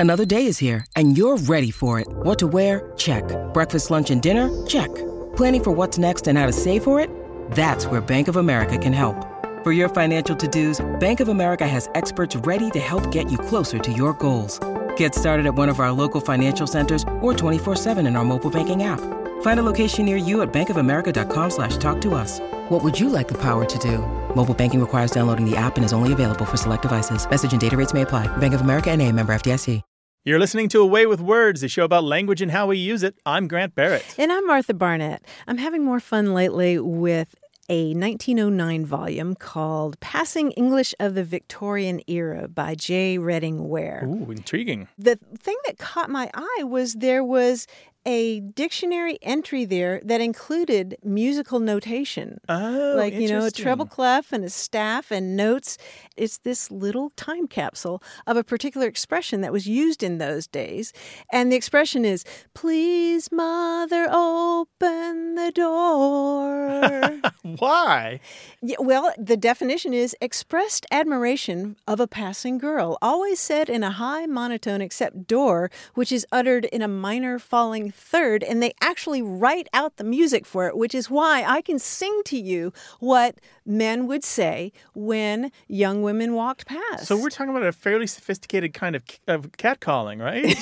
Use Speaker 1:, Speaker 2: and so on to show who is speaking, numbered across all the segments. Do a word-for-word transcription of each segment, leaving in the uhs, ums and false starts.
Speaker 1: Another day is here, and you're ready for it. What to wear? Check. Breakfast, lunch, and dinner? Check. Planning for what's next and how to save for it? That's where Bank of America can help. For your financial to-dos, Bank of America has experts ready to help get you closer to your goals. Get started at one of our local financial centers or twenty-four seven in our mobile banking app. Find a location near you at bankofamerica.com slash talk to us. What would you like the power to do? Mobile banking requires downloading the app and is only available for select devices. Message and data rates may apply. Bank of America N A, member F D I C.
Speaker 2: You're listening to A Way with Words, a show about language and how we use it. I'm Grant Barrett.
Speaker 3: And I'm Martha Barnett. I'm having more fun lately with a nineteen oh nine volume called Passing English of the Victorian Era by J. Redding Ware.
Speaker 2: Ooh, intriguing.
Speaker 3: The thing that caught my eye was there was a dictionary entry there that included musical notation.
Speaker 2: Oh,
Speaker 3: like, you know, a
Speaker 2: interesting.
Speaker 3: treble clef and a staff and notes. It's this little time capsule of a particular expression that was used in those days. And the expression is, please, mother, open the door.
Speaker 2: Why?
Speaker 3: Yeah, well, the definition is expressed admiration of a passing girl, always said in a high monotone except door, which is uttered in a minor falling third, and they actually write out the music for it, which is why I can sing to you what men would say when young women walked past.
Speaker 2: So we're talking about a fairly sophisticated kind of, of catcalling, right?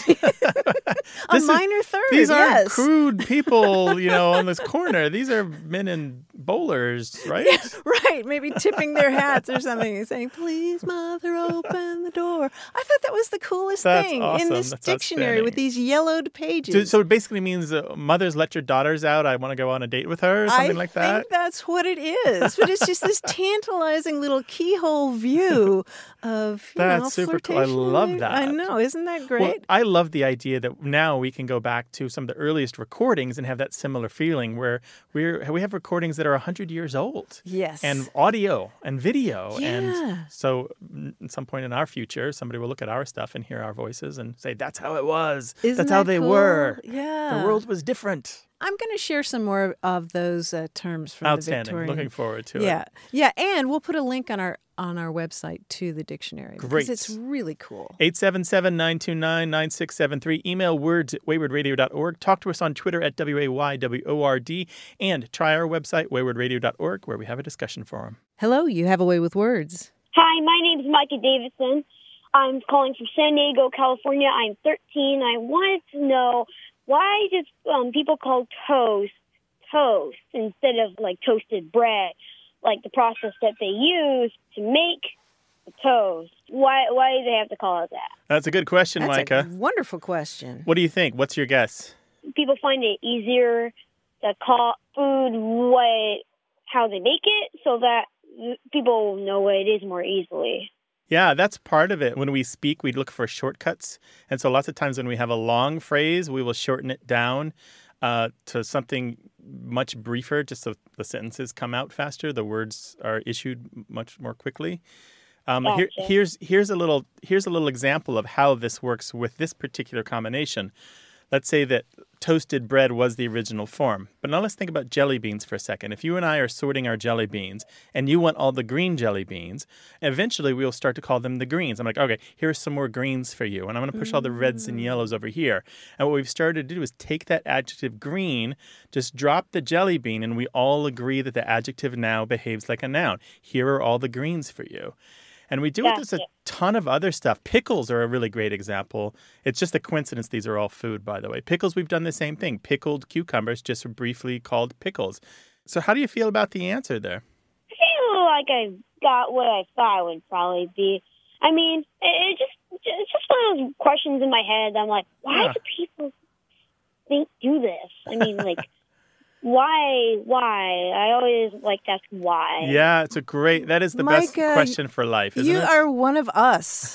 Speaker 3: a
Speaker 2: This is-
Speaker 3: minor third,
Speaker 2: These aren't
Speaker 3: yes.
Speaker 2: crude people, you know, on this corner. These are men in bowlers, right?
Speaker 3: Right, maybe tipping their hats or something and saying, please, mother, open the door. I thought that was the coolest
Speaker 2: That's
Speaker 3: thing
Speaker 2: awesome.
Speaker 3: in this
Speaker 2: That's
Speaker 3: dictionary with
Speaker 2: outstanding.
Speaker 3: these yellowed pages.
Speaker 2: So, so it basically means uh, mothers let your daughters out. I want to go on a date with her or something
Speaker 3: I
Speaker 2: like that.
Speaker 3: I think that's what it is. But it's just this tantalizing little keyhole view of, you
Speaker 2: That's
Speaker 3: know,
Speaker 2: super cool. I
Speaker 3: flirtation.
Speaker 2: love that.
Speaker 3: I know. Isn't that great?
Speaker 2: Well, I love the idea that now we can go back to some of the earliest recordings and have that similar feeling where we're we have recordings that are one hundred years old.
Speaker 3: Yes.
Speaker 2: And audio and video.
Speaker 3: Yeah.
Speaker 2: And so mm, at some point in our future, somebody will look at our stuff and hear our voices and say, that's how it was.
Speaker 3: Isn't
Speaker 2: that's how
Speaker 3: that
Speaker 2: they
Speaker 3: cool?
Speaker 2: were.
Speaker 3: Yeah.
Speaker 2: The world was different.
Speaker 3: I'm going to share some more of those uh, terms from the
Speaker 2: Outstanding.
Speaker 3: Victorian.
Speaker 2: Looking forward to
Speaker 3: yeah.
Speaker 2: it.
Speaker 3: Yeah. And we'll put a link on our on our website to the dictionary.
Speaker 2: Great.
Speaker 3: Because it's really cool.
Speaker 2: eight seven seven, nine two nine, nine six seven three. Email words at wayward radio dot org. Talk to us on Twitter at W A Y W O R D. And try our website, wayward radio dot org, where we have a discussion forum.
Speaker 3: Hello, you have a way with words.
Speaker 4: Hi, my name's Micah Davidson. I'm calling from San Diego, California. I'm thirteen. I wanted to know, why do um, people call toast toast instead of like toasted bread, like the process that they use to make the toast? Why why do they have to call it that?
Speaker 2: That's a good question,
Speaker 3: That's
Speaker 2: Micah.
Speaker 3: a wonderful question.
Speaker 2: What do you think? What's your guess?
Speaker 4: People find it easier to call food what how they make it, so that people know what it is more easily.
Speaker 2: Yeah, that's part of it. When we speak, we look for shortcuts. And so lots of times when we have a long phrase, we will shorten it down uh, to something much briefer, just so the sentences come out faster. The words are issued much more quickly. Um, here,
Speaker 4: Gotcha.
Speaker 2: here's here's a little here's a little example of how this works with this particular combination. Let's say that toasted bread was the original form. But now let's think about jelly beans for a second. If you and I are sorting our jelly beans and you want all the green jelly beans, eventually we will start to call them the greens. I'm like, okay, here's some more greens for you. And I'm going to push all the reds and yellows over here. And what we've started to do is take that adjective green, just drop the jelly bean, and we all agree that the adjective now behaves like a noun. Here are all the greens for you. And we do it with a
Speaker 4: Gotcha.
Speaker 2: ton of other stuff. Pickles are a really great example. It's just a coincidence these are all food, by the way. Pickles, we've done the same thing. Pickled cucumbers, just briefly called pickles. So how do you feel about the answer there?
Speaker 4: I feel like I got what I thought it would probably be. I mean, it, it just it's just one of those questions in my head. I'm like, why
Speaker 2: Yeah.
Speaker 4: do people think do this? I mean, like, why? Why? I always like to ask why.
Speaker 2: Yeah, it's a great, that is the best
Speaker 3: Micah,
Speaker 2: question for life, isn't
Speaker 3: You
Speaker 2: it?
Speaker 3: are one of us.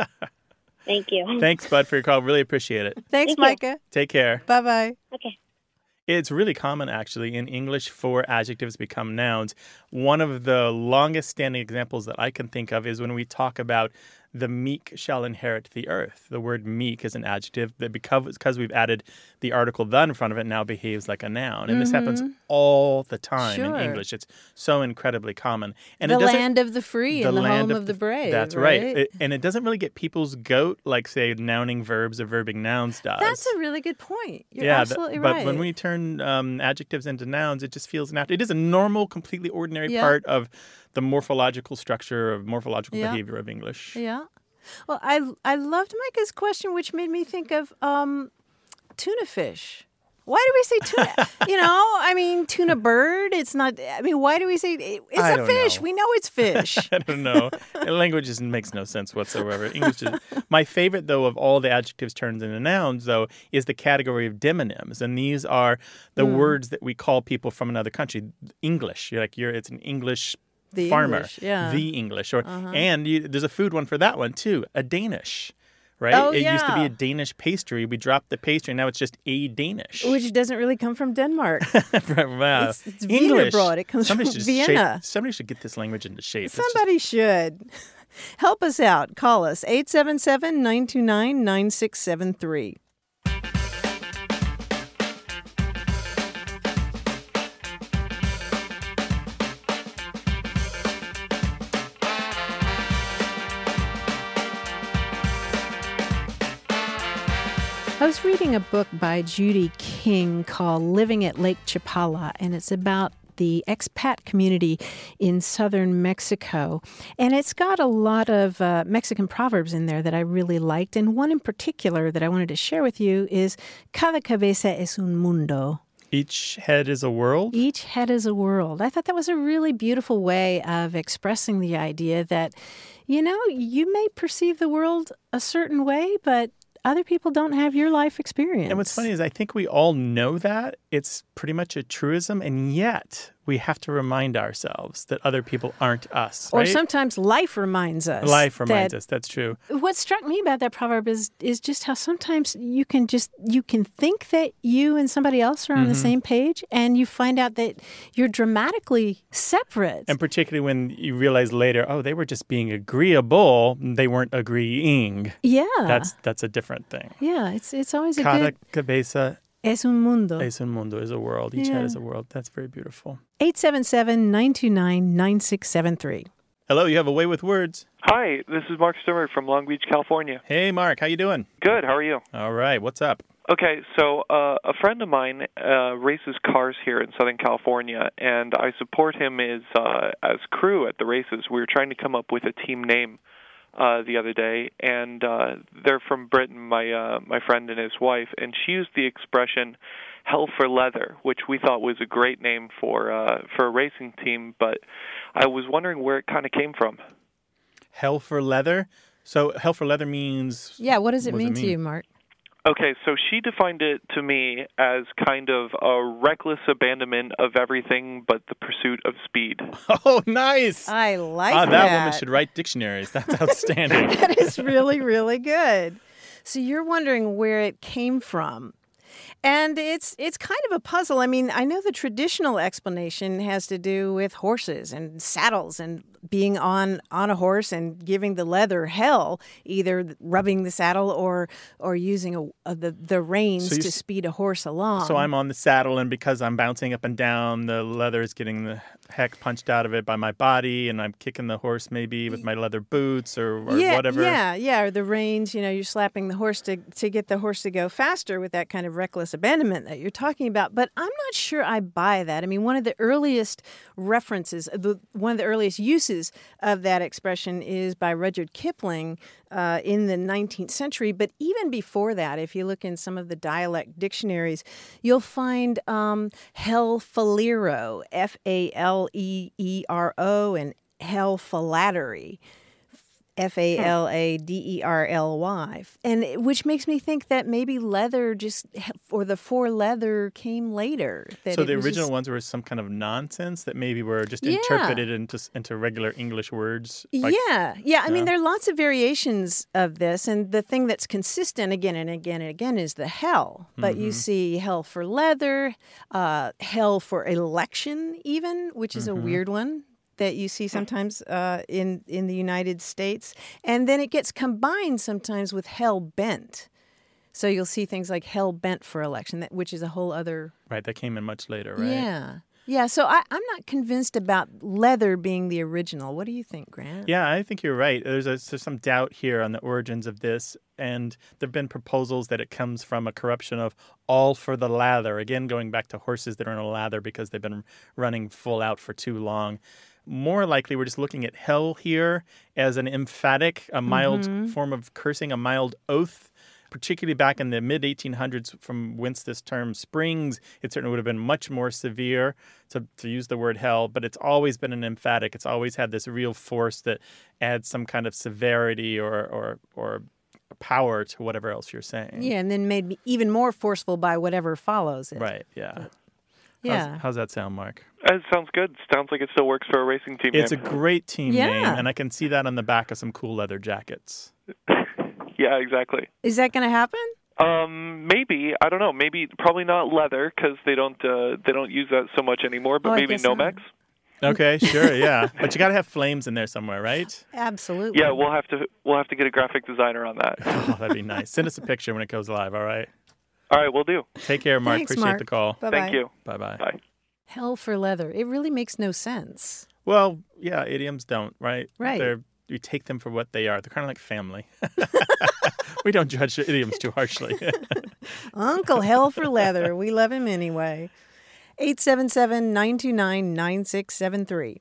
Speaker 4: Thank you.
Speaker 2: Thanks, Bud, for your call. Really appreciate it.
Speaker 3: Thanks,
Speaker 4: Thank you.
Speaker 3: Micah.
Speaker 2: Take care.
Speaker 3: Bye-bye.
Speaker 4: Okay.
Speaker 2: It's really common, actually, in English for adjectives become nouns. One of the longest standing examples that I can think of is when we talk about the meek shall inherit the earth. The word meek is an adjective that because, because we've added the article the in front of it now behaves like a noun. And mm-hmm. this happens all the time
Speaker 3: sure.
Speaker 2: in English. It's so incredibly common. And
Speaker 3: the
Speaker 2: it doesn't,
Speaker 3: land of the free
Speaker 2: the
Speaker 3: and the
Speaker 2: land
Speaker 3: home of,
Speaker 2: of
Speaker 3: the,
Speaker 2: the
Speaker 3: brave.
Speaker 2: That's right. right. It, and it doesn't really get people's goat like, say, nouning verbs or verbing nouns does.
Speaker 3: That's a really good point. You're
Speaker 2: yeah,
Speaker 3: absolutely
Speaker 2: th-
Speaker 3: right.
Speaker 2: But when we turn um, adjectives into nouns, it just feels natural. It is a normal, completely ordinary
Speaker 3: yeah.
Speaker 2: part of the morphological structure of morphological
Speaker 3: yeah.
Speaker 2: behavior of English.
Speaker 3: Yeah. Well, I I loved Micah's question, which made me think of um, tuna fish. Why do we say tuna? you know, I mean, tuna bird. It's not. I mean, why do we say it's
Speaker 2: I
Speaker 3: a fish?
Speaker 2: Know.
Speaker 3: We know it's fish.
Speaker 2: I don't know. Language just makes no sense whatsoever. English is my favorite, though, of all the adjectives turned into nouns, though, is the category of demonyms, and these are the mm. words that we call people from another country. English. You're like you're. It's an English.
Speaker 3: The
Speaker 2: farmer,
Speaker 3: English, yeah.
Speaker 2: the English, or
Speaker 3: uh-huh.
Speaker 2: and you, there's a food one for that one too, a Danish, right?
Speaker 3: Oh,
Speaker 2: it
Speaker 3: yeah.
Speaker 2: used to be a Danish pastry. We dropped the pastry, now it's just a Danish,
Speaker 3: which doesn't really come from Denmark.
Speaker 2: wow.
Speaker 3: It's, it's
Speaker 2: English.
Speaker 3: Wienerbrot. It comes
Speaker 2: somebody
Speaker 3: from
Speaker 2: should
Speaker 3: Vienna.
Speaker 2: Shape, somebody should get this language into shape.
Speaker 3: Somebody
Speaker 2: just...
Speaker 3: should. Help us out. Call us eight seven seven, nine two nine, nine six seven three. I was reading a book by Judy King called Living at Lake Chapala, and it's about the expat community in southern Mexico. And it's got a lot of uh, Mexican proverbs in there that I really liked. And one in particular that I wanted to share with you is Cada cabeza es un mundo.
Speaker 2: Each head is a world?
Speaker 3: Each head is a world. I thought that was a really beautiful way of expressing the idea that, you know, you may perceive the world a certain way, but other people don't have your life experience.
Speaker 2: And what's funny is I think we all know that. It's pretty much a truism, and yet we have to remind ourselves that other people aren't us.
Speaker 3: Or
Speaker 2: right?
Speaker 3: sometimes life reminds us.
Speaker 2: Life reminds
Speaker 3: that,
Speaker 2: us. That's true.
Speaker 3: What struck me about that proverb is is just how sometimes you can just you can think that you and somebody else are on mm-hmm. the same page, and you find out that you're dramatically separate.
Speaker 2: And particularly when you realize later, oh, they were just being agreeable. They weren't agreeing.
Speaker 3: Yeah.
Speaker 2: That's that's a different thing.
Speaker 3: Yeah, it's it's always a
Speaker 2: Cada
Speaker 3: good...
Speaker 2: cabeza
Speaker 3: es un mundo.
Speaker 2: Es un mundo is a world. Each
Speaker 3: yeah.
Speaker 2: head is a world. That's very beautiful.
Speaker 3: eight seven seven, nine two nine, nine six seven three.
Speaker 2: Hello, you have a way with words.
Speaker 5: Hi, this is Mark Sturmer from Long Beach, California.
Speaker 2: Hey, Mark, how you doing?
Speaker 5: Good, how are you?
Speaker 2: All right, what's up?
Speaker 5: Okay, so uh, a friend of mine uh, races cars here in Southern California, and I support him as uh, as crew at the races. We were trying to come up with a team name uh, the other day, and uh, they're from Britain, my uh, my friend and his wife, and she used the expression "hell for leather," which we thought was a great name for uh, for a racing team, but I was wondering where it kind of came from.
Speaker 2: Hell for leather? So hell for leather means...
Speaker 3: Yeah, what does it,
Speaker 2: what
Speaker 3: mean,
Speaker 2: does it mean
Speaker 3: to you, Mark?
Speaker 5: Okay, so she defined it to me as kind of a reckless abandonment of everything but the pursuit of speed.
Speaker 2: Oh, nice!
Speaker 3: I like
Speaker 2: ah,
Speaker 3: that.
Speaker 2: That woman should write dictionaries. That's outstanding.
Speaker 3: That is really, really good. So you're wondering where it came from. And it's it's kind of a puzzle. I mean, I know the traditional explanation has to do with horses and saddles and being on, on a horse and giving the leather hell, either rubbing the saddle or or using a, a, the, the reins
Speaker 2: so
Speaker 3: to speed a horse along.
Speaker 2: So I'm on the saddle, and because I'm bouncing up and down, the leather is getting the heck punched out of it by my body, and I'm kicking the horse maybe with my leather boots or, or
Speaker 3: yeah,
Speaker 2: whatever.
Speaker 3: Yeah, yeah, or the reins, you know, you're slapping the horse to, to get the horse to go faster with that kind of reckless abandonment that you're talking about. But I'm not sure I buy that. I mean, one of the earliest references, the, one of the earliest uses of that expression is by Rudyard Kipling uh, in the nineteenth century. But even before that, if you look in some of the dialect dictionaries, you'll find um, hell falero, F A L E E R O, and hell philattery, F A L A D E R L Y, and which makes me think that maybe leather just, or the for leather came later. That
Speaker 2: so the original
Speaker 3: just...
Speaker 2: ones were some kind of nonsense that maybe were just
Speaker 3: yeah.
Speaker 2: interpreted into into regular English words.
Speaker 3: Like, yeah, yeah. I
Speaker 2: yeah.
Speaker 3: mean, there are lots of variations of this, and the thing that's consistent again and again and again is the hell. But mm-hmm. you see hell for leather, uh, hell for election even, which is mm-hmm. a weird one. that you see sometimes uh, in, in the United States. And then it gets combined sometimes with hell bent. So you'll see things like hell bent for election, that, which is a whole other...
Speaker 2: Right, that came in much later, right?
Speaker 3: Yeah. Yeah, so I, I'm not convinced about leather being the original. What do you think, Grant?
Speaker 2: Yeah, I think you're right. There's, a, there's some doubt here on the origins of this, and there have been proposals that it comes from a corruption of all for the lather. Again, going back to horses that are in a lather because they've been running full out for too long. More likely, we're just looking at hell here as an emphatic, a mild mm-hmm. form of cursing, a mild oath. Particularly back in the mid eighteen hundreds, from whence this term springs, it certainly would have been much more severe to, to use the word hell, but it's always been an emphatic. It's always had this real force that adds some kind of severity or or, or power to whatever else you're saying.
Speaker 3: Yeah, and then made me even more forceful by whatever follows it.
Speaker 2: Right, yeah.
Speaker 3: But, yeah.
Speaker 2: How's, how's that sound, Mark?
Speaker 5: It sounds good. Sounds like it still works for a racing team
Speaker 2: It's
Speaker 5: name.
Speaker 2: a great team
Speaker 3: yeah.
Speaker 2: name, and I can see that on the back of some cool leather jackets.
Speaker 5: Yeah, exactly.
Speaker 3: Is that going to happen?
Speaker 5: Um, maybe. I don't know. Maybe probably not leather because they don't uh, they don't use that so much anymore. But
Speaker 3: oh,
Speaker 5: maybe Nomex.
Speaker 3: Not.
Speaker 2: Okay, sure, yeah. But you got to have flames in there somewhere, right?
Speaker 3: Absolutely.
Speaker 5: Yeah, we'll have to we'll have to get a graphic designer on that.
Speaker 2: Oh, that'd be nice. Send us a picture when it goes live. All right.
Speaker 5: All right, we'll do.
Speaker 2: Take care, Mark.
Speaker 3: Thanks,
Speaker 2: Appreciate
Speaker 3: Mark.
Speaker 2: the call.
Speaker 3: Bye-bye.
Speaker 5: Thank you.
Speaker 2: Bye-bye.
Speaker 5: Bye.
Speaker 3: Hell for leather. It really makes no sense.
Speaker 2: Well, yeah, idioms don't, right?
Speaker 3: Right.
Speaker 2: They're, you take them for what they are. They're kind of like family. We don't judge idioms too harshly.
Speaker 3: Uncle Hell for leather. We love him anyway. eight seven seven, nine two nine, nine six seven three.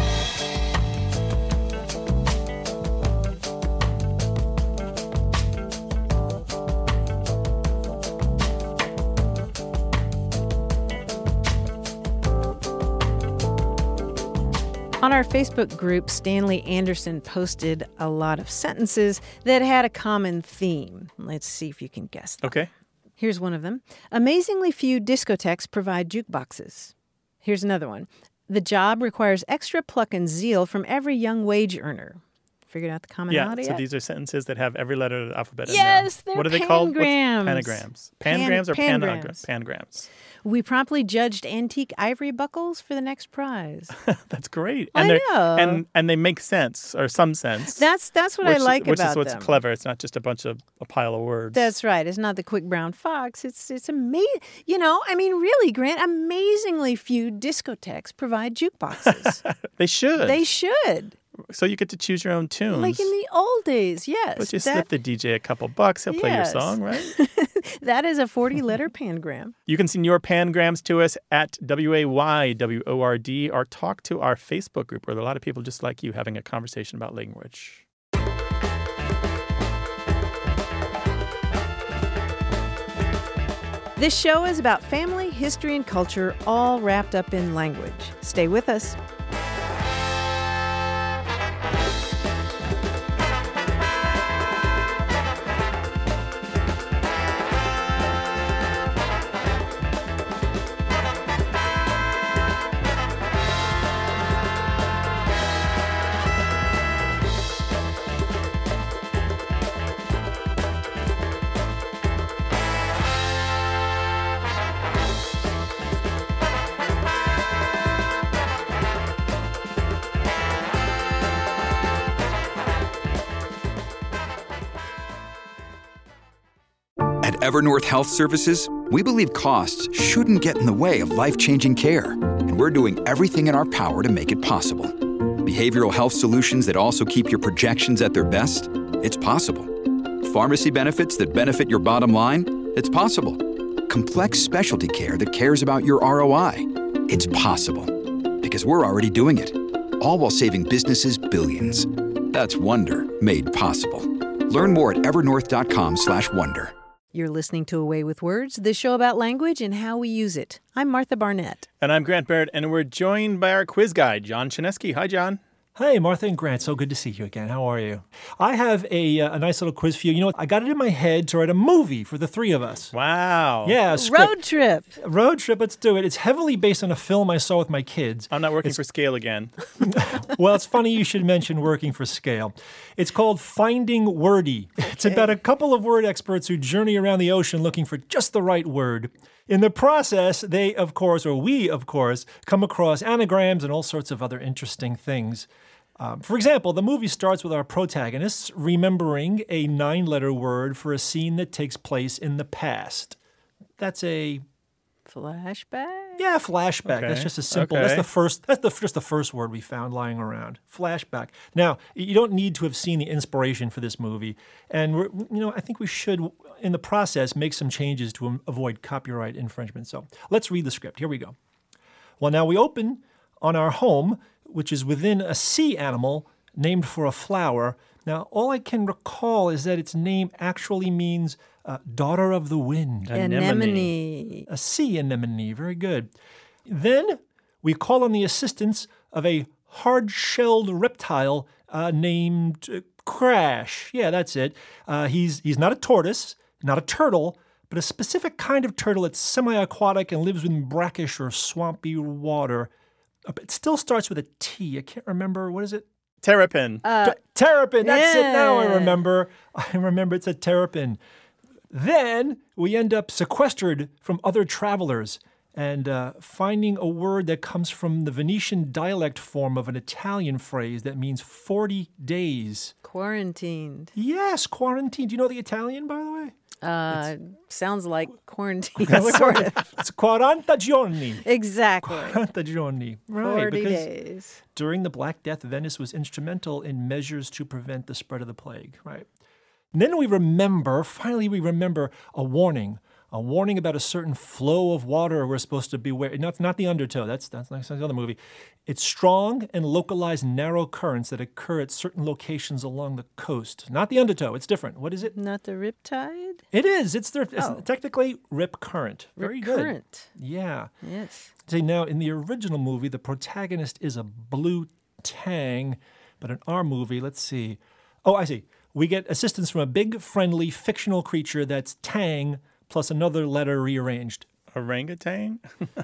Speaker 3: On our Facebook group, Stanley Anderson posted a lot of sentences that had a common theme. Let's see if you can guess them.
Speaker 2: Okay.
Speaker 3: Here's one of them. Amazingly few discotheques provide jukeboxes. Here's another one. The job requires extra pluck and zeal from every young wage earner. Figured out the
Speaker 2: Yeah,
Speaker 3: commonality
Speaker 2: so
Speaker 3: yet?
Speaker 2: these are sentences that have every letter of the alphabet
Speaker 3: Yes,
Speaker 2: in them.
Speaker 3: they're
Speaker 2: What are they called? What's-
Speaker 3: pangrams.
Speaker 2: Panagrams.
Speaker 3: Pan-
Speaker 2: Pangrams or
Speaker 3: pangrams.
Speaker 2: panagra- pangrams?
Speaker 3: We promptly judged antique ivory buckles for the next prize.
Speaker 2: That's great.
Speaker 3: I
Speaker 2: And they're-
Speaker 3: know.
Speaker 2: And and they make sense, or some sense.
Speaker 3: That's that's what
Speaker 2: which,
Speaker 3: I like
Speaker 2: which
Speaker 3: about
Speaker 2: is what's
Speaker 3: them.
Speaker 2: clever. It's not just a bunch of a pile of words.
Speaker 3: That's right. It's not the quick brown fox. It's it's amazing. You know, I mean, really, Grant, amazingly few discotheques provide jukeboxes.
Speaker 2: They should.
Speaker 3: They should.
Speaker 2: So you get to choose your own tunes.
Speaker 3: Like in the old days, yes.
Speaker 2: But you
Speaker 3: that,
Speaker 2: slip the D J a couple bucks, he'll play your
Speaker 3: Yes.
Speaker 2: song, right?
Speaker 3: that is a forty-letter pangram.
Speaker 2: You can send your pangrams to us at W A Y W O R D or talk to our Facebook group where there are a lot of people just like you having a conversation about language.
Speaker 3: This show is about family, history, and culture all wrapped up in language. Stay with us.
Speaker 6: At Evernorth Health Services, we believe costs shouldn't get in the way of life-changing care, and we're doing everything in our power to make it possible. Behavioral health solutions that also keep your projections at their best? It's possible. Pharmacy benefits that benefit your bottom line? It's possible. Complex specialty care that cares about your R O I? It's possible. Because we're already doing it. All while saving businesses billions. That's Wonder made possible. Learn more at evernorth.com slash wonder.
Speaker 3: You're listening to Away with Words, the show about language and how we use it. I'm Martha Barnett.
Speaker 2: And I'm Grant Barrett, and we're joined by our quiz guy, John Chinesky. Hi, John.
Speaker 7: Hey, Martha and Grant. So good to see you again. How are you? I have a, uh, a nice little quiz for you. You know what? I got it in my head to write a movie for the three of us.
Speaker 2: Wow.
Speaker 7: Yeah, a script.
Speaker 3: Road trip.
Speaker 7: Road trip. Let's do it. It's heavily based on a film I saw with my kids.
Speaker 2: I'm not working for Scale again.
Speaker 7: Well, it's funny you should mention working for Scale. It's called Finding Wordy. It's about a couple of word experts who journey around the ocean looking for just the right word. In the process, they, of course, or we, of course, come across anagrams and all sorts of other interesting things. Um, for example, the movie starts with our protagonists remembering a nine-letter word for a scene that takes place in the past. That's a
Speaker 3: Flashback?
Speaker 7: Yeah, flashback.
Speaker 2: Okay.
Speaker 7: That's just a simple.
Speaker 2: Okay.
Speaker 7: That's the first. That's the just the first word we found lying around. Flashback. Now, you don't need to have seen the inspiration for this movie, and we're, you know, I think we should, in the process, make some changes to um, avoid copyright infringement. So let's read the script. Here we go. Well, now we open on our home, which is within a sea animal named for a flower. Now, all I can recall is that its name actually means uh, daughter of the wind.
Speaker 3: Anemone.
Speaker 7: A sea anemone. Very good. Then we call on the assistance of a hard-shelled reptile uh, named uh, Crash. Yeah, that's it. Uh, he's he's not a tortoise, not a turtle, but a specific kind of turtle that's semi-aquatic and lives in brackish or swampy water. Uh, It still starts with a T. I can't remember. What is it?
Speaker 2: Terrapin.
Speaker 3: Uh,
Speaker 7: Terrapin, that's it. Now I
Speaker 3: yeah.
Speaker 7: remember. I remember it's a terrapin. Then we end up sequestered from other travelers and uh, finding a word that comes from the Venetian dialect form of an Italian phrase that means forty days.
Speaker 3: Quarantined.
Speaker 7: Yes, quarantine. Do you know the Italian, by the way?
Speaker 3: Uh, sounds like quarantine.
Speaker 7: It's
Speaker 3: sort of.
Speaker 7: It's quaranta giorni.
Speaker 3: Exactly.
Speaker 7: quaranta giorni. Right,
Speaker 3: forty
Speaker 7: because
Speaker 3: days.
Speaker 7: during the Black Death, Venice was instrumental in measures to prevent the spread of the plague, right? And then we remember, finally we remember a warning, a warning about a certain flow of water we're supposed to beware. Not, not the undertow, that's, that's, that's another movie. It's strong and localized narrow currents that occur at certain locations along the coast. Not the undertow, it's different. What is it?
Speaker 3: Not the riptide?
Speaker 7: It is. It's, the, it's
Speaker 3: Oh.
Speaker 7: technically rip current. Very
Speaker 3: Rip
Speaker 7: good.
Speaker 3: current.
Speaker 7: Yeah.
Speaker 3: Yes.
Speaker 7: See, now, in the original movie, the protagonist is a blue tang, but in our movie, let's see. Oh, I see. We get assistance from a big, friendly, fictional creature that's tang plus another letter rearranged.
Speaker 2: Orangutan?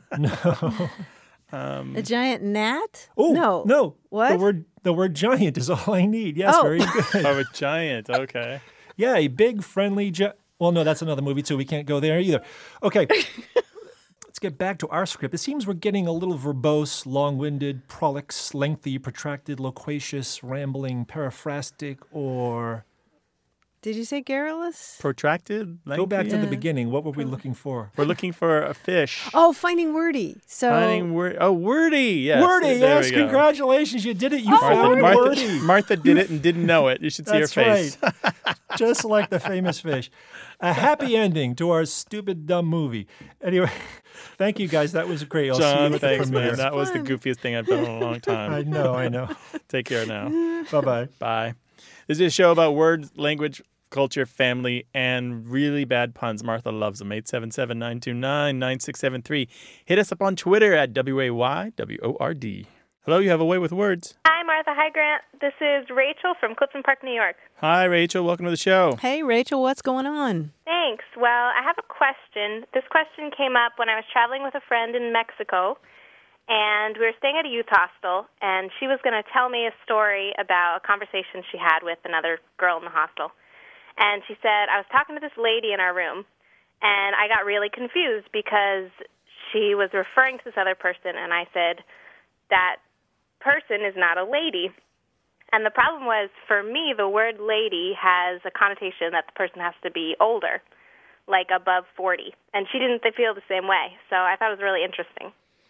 Speaker 3: A giant gnat?
Speaker 7: Oh,
Speaker 3: no.
Speaker 7: no.
Speaker 3: What?
Speaker 7: The word, the word giant is all I need. Yes,
Speaker 3: Oh.
Speaker 7: very good.
Speaker 2: Oh, a giant. Okay.
Speaker 7: Yeah, a big, friendly gi- Well, no, that's another movie, too. We can't go there either. Okay. Let's get back to our script. It seems we're getting a little verbose, long-winded, prolix, lengthy, protracted, loquacious, rambling, paraphrastic, or...
Speaker 3: Did you say garrulous?
Speaker 2: Protracted?
Speaker 7: Go back to
Speaker 2: lengthy?
Speaker 7: the beginning. What were we looking for?
Speaker 2: We're looking for a fish.
Speaker 3: Oh, finding wordy. So
Speaker 2: Finding word. Oh, wordy. Yes.
Speaker 7: Wordy,
Speaker 2: There
Speaker 7: yes.
Speaker 2: we go.
Speaker 7: Congratulations. You did it. You
Speaker 2: Martha,
Speaker 7: found
Speaker 2: Martha,
Speaker 7: wordy.
Speaker 2: Martha did it and didn't know it. You should see
Speaker 7: That's
Speaker 2: her face.
Speaker 7: right. Just like the famous fish. A happy ending to our stupid, dumb movie. Anyway, thank you, guys. That was great. I'll see you
Speaker 2: John,
Speaker 7: at the
Speaker 2: thanks,
Speaker 7: premiere.
Speaker 2: man. That was the goofiest thing I've done in a long
Speaker 7: I
Speaker 2: time.
Speaker 7: know, I know.
Speaker 2: Take care now.
Speaker 7: Bye-bye.
Speaker 2: Bye. This is a show about words, language, culture, family, and really bad puns. Martha loves them. eight seven seven, nine two nine, nine six seven three. Hit us up on Twitter at W A Y W O R D. Hello, you have a way with words.
Speaker 8: Hi, Martha. Hi, Grant. This is Rachel from Clifton Park, New York.
Speaker 2: Hi, Rachel. Welcome to the show.
Speaker 3: Hey, Rachel, what's going on?
Speaker 8: Thanks. Well, I have a question. This question came up when I was traveling with a friend in Mexico, and we were staying at a youth hostel, and she was going to tell me a story about a conversation she had with another girl in the hostel. And she said, I was talking to this lady in our room, and I got really confused because she was referring to this other person, and I said, that person is not a lady. And the problem was, for me, the word lady has a connotation that the person has to be older, like above forty. And she didn't feel the same way. So I thought it was really interesting.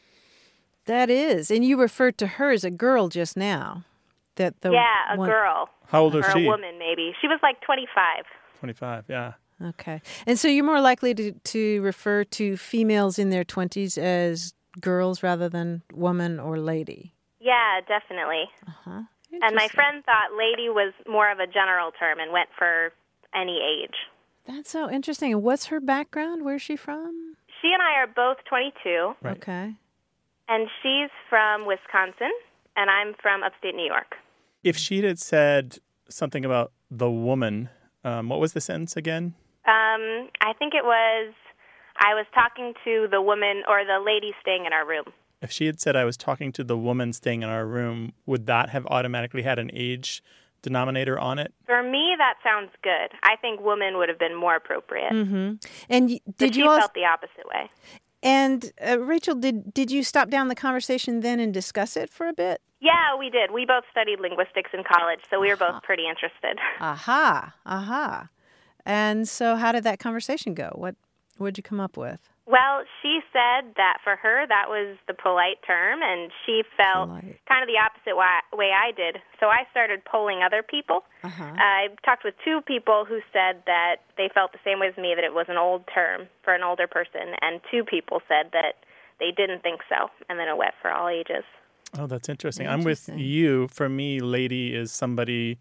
Speaker 3: That is. And you referred to her as a girl just now. That the
Speaker 8: yeah, a
Speaker 3: one-
Speaker 8: girl.
Speaker 2: How old is
Speaker 8: or
Speaker 2: she?
Speaker 8: a woman, maybe. She was like twenty-five.
Speaker 2: twenty-five, yeah.
Speaker 3: Okay. And so you're more likely to, to refer to females in their twenties as girls rather than woman or lady.
Speaker 8: Yeah, definitely.
Speaker 3: Uh-huh.
Speaker 8: And my
Speaker 3: Interesting.
Speaker 8: friend thought lady was more of a general term and went for any age.
Speaker 3: That's so interesting. And what's her background? Where's she from?
Speaker 8: She and I are both twenty-two,
Speaker 2: Right.
Speaker 3: Okay.
Speaker 8: and she's from Wisconsin, and I'm from upstate New York.
Speaker 2: If she had said something about the woman, um, what was the sentence again?
Speaker 8: Um, I think it was, I was talking to the woman or the lady staying in our room.
Speaker 2: If she had said I was talking to the woman staying in our room, would that have automatically had an age denominator on it?
Speaker 8: For me, that sounds good. I think woman would have been more appropriate.
Speaker 3: Mm-hmm. And y- did
Speaker 8: but
Speaker 3: you
Speaker 8: she
Speaker 3: all
Speaker 8: felt the opposite way.
Speaker 3: And uh, Rachel, did did you stop down the conversation then and discuss it for a bit?
Speaker 8: Yeah, we did. We both studied linguistics in college, so we were both pretty interested.
Speaker 3: Aha, aha. And so how did that conversation go? What what did you come up with?
Speaker 8: Well, she said that for her, that was the polite term, and she felt
Speaker 3: Polite.
Speaker 8: kind of the opposite wa- way I did. So I started polling other people.
Speaker 3: Uh-huh.
Speaker 8: I talked with two people who said that they felt the same way as me, that it was an old term for an older person, and two people said that they didn't think so, and then it went for all ages.
Speaker 2: Oh, that's interesting.
Speaker 3: Interesting.
Speaker 2: I'm with you. For me, lady is somebody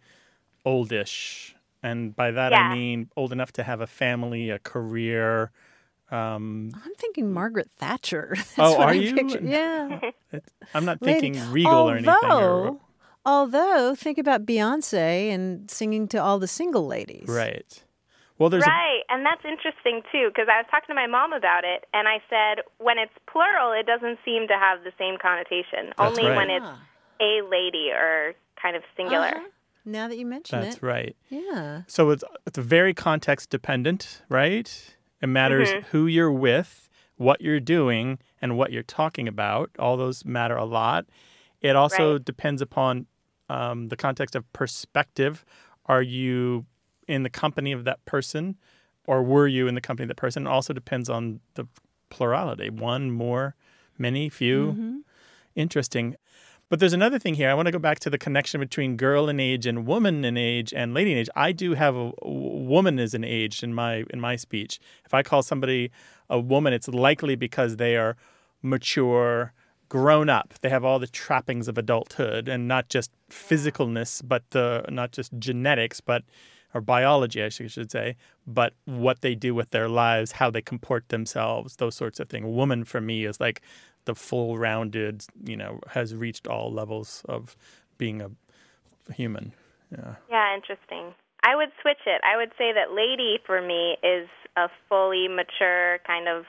Speaker 2: oldish. And by that,
Speaker 8: Yeah.
Speaker 2: I mean old enough to have a family, a career. Um,
Speaker 3: I'm thinking Margaret Thatcher. That's
Speaker 2: Oh,
Speaker 3: what
Speaker 2: are
Speaker 3: I
Speaker 2: you?
Speaker 3: picture. Yeah.
Speaker 2: it, I'm not
Speaker 3: Lady-
Speaker 2: thinking regal or anything. Or,
Speaker 3: Although, although, think about Beyonce and singing to all the single ladies.
Speaker 2: right. Well, there's
Speaker 8: Right, and that's interesting, too, because I was talking to my mom about it, and I said, when it's plural, it doesn't seem to have the same connotation,
Speaker 2: That's
Speaker 8: only
Speaker 2: right.
Speaker 8: when it's
Speaker 3: Ah.
Speaker 8: a lady or kind of singular.
Speaker 3: Uh-huh. Now that you mention
Speaker 2: That's
Speaker 3: it.
Speaker 2: right.
Speaker 3: Yeah.
Speaker 2: So it's it's very context dependent, right? It matters
Speaker 8: Mm-hmm.
Speaker 2: who you're with, what you're doing, and what you're talking about. All those matter a lot. It also
Speaker 8: Right.
Speaker 2: depends upon um, the context of perspective. Are you in the company of that person, or were you in the company of that person? It also depends on the plurality. One, more, many, few.
Speaker 3: Mm-hmm.
Speaker 2: Interesting. But there's another thing here. I want to go back to the connection between girl in age and woman in age and lady in age. I do have a, a woman as an age in my in my speech. If I call somebody a woman, it's likely because they are mature, grown up. They have all the trappings of adulthood, and not just physicalness, but the not just genetics, but or biology, I should should say, but what they do with their lives, how they comport themselves, those sorts of things. Woman for me is like the full-rounded, you know, has reached all levels of being a human. Yeah.
Speaker 8: Yeah, interesting. I would switch it. I would say that lady for me is a fully mature kind of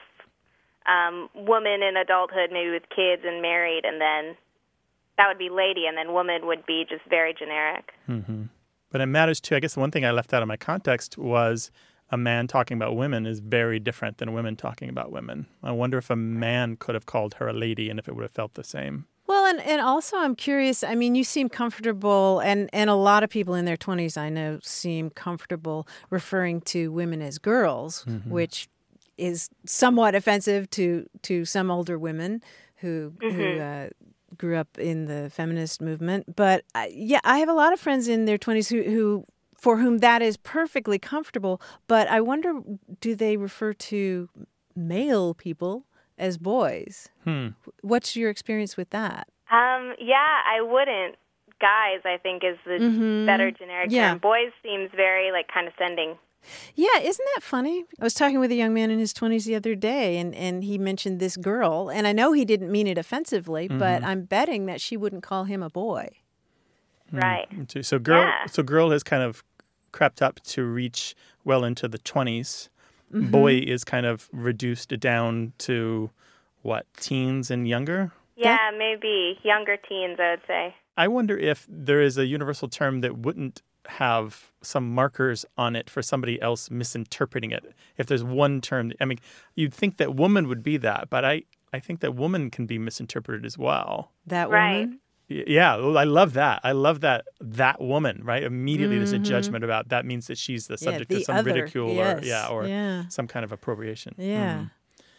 Speaker 8: um, woman in adulthood, maybe with kids and married, and then that would be lady, and then woman would be just very generic.
Speaker 2: Mm-hmm. But it matters too. I guess the one thing I left out of my context was a man talking about women is very different than women talking about women. I wonder if a man could have called her a lady and if it would have felt the same.
Speaker 3: Well, and, and also I'm curious, I mean, you seem comfortable, and, and a lot of people in their twenties I know seem comfortable referring to women as girls,
Speaker 2: Mm-hmm.
Speaker 3: which is somewhat offensive to, to some older women who, who uh, grew up in the feminist movement. But, uh, yeah, I have a lot of friends in their twenties who, who for whom that is perfectly comfortable. But I wonder, do they refer to male people as boys?
Speaker 2: Hmm.
Speaker 3: What's your experience with that?
Speaker 8: Um, yeah, I wouldn't. Guys, I think, is the
Speaker 3: Mhm.
Speaker 8: better generic
Speaker 3: Yeah.
Speaker 8: term. Boys seems very, like, condescending.
Speaker 3: Yeah, isn't that funny? I was talking with a young man in his twenties the other day, and, and he mentioned this girl. And I know he didn't mean it offensively, but I'm betting that she wouldn't call him a boy.
Speaker 8: Right.
Speaker 2: So- So girl,
Speaker 8: Yeah.
Speaker 2: so girl has kind of crept up to reach well into the twenties.
Speaker 3: Mm-hmm.
Speaker 2: Boy is kind of reduced down to what, teens and younger?
Speaker 8: Yeah, maybe younger teens, I would say.
Speaker 2: I wonder if there is a universal term that wouldn't have some markers on it for somebody else misinterpreting it. If there's one term, I mean, you'd think that woman would be that, but I, I think that woman can be misinterpreted as well.
Speaker 3: That
Speaker 8: Right.
Speaker 3: woman?
Speaker 2: Y- Yeah, well, I love that. I love that that woman, right? Immediately there's a judgment about that means that she's the subject
Speaker 3: the
Speaker 2: of some
Speaker 3: other,
Speaker 2: ridicule
Speaker 3: yes,
Speaker 2: or yeah, or
Speaker 3: yeah.
Speaker 2: some kind of appropriation.
Speaker 3: Yeah.
Speaker 2: Mhm.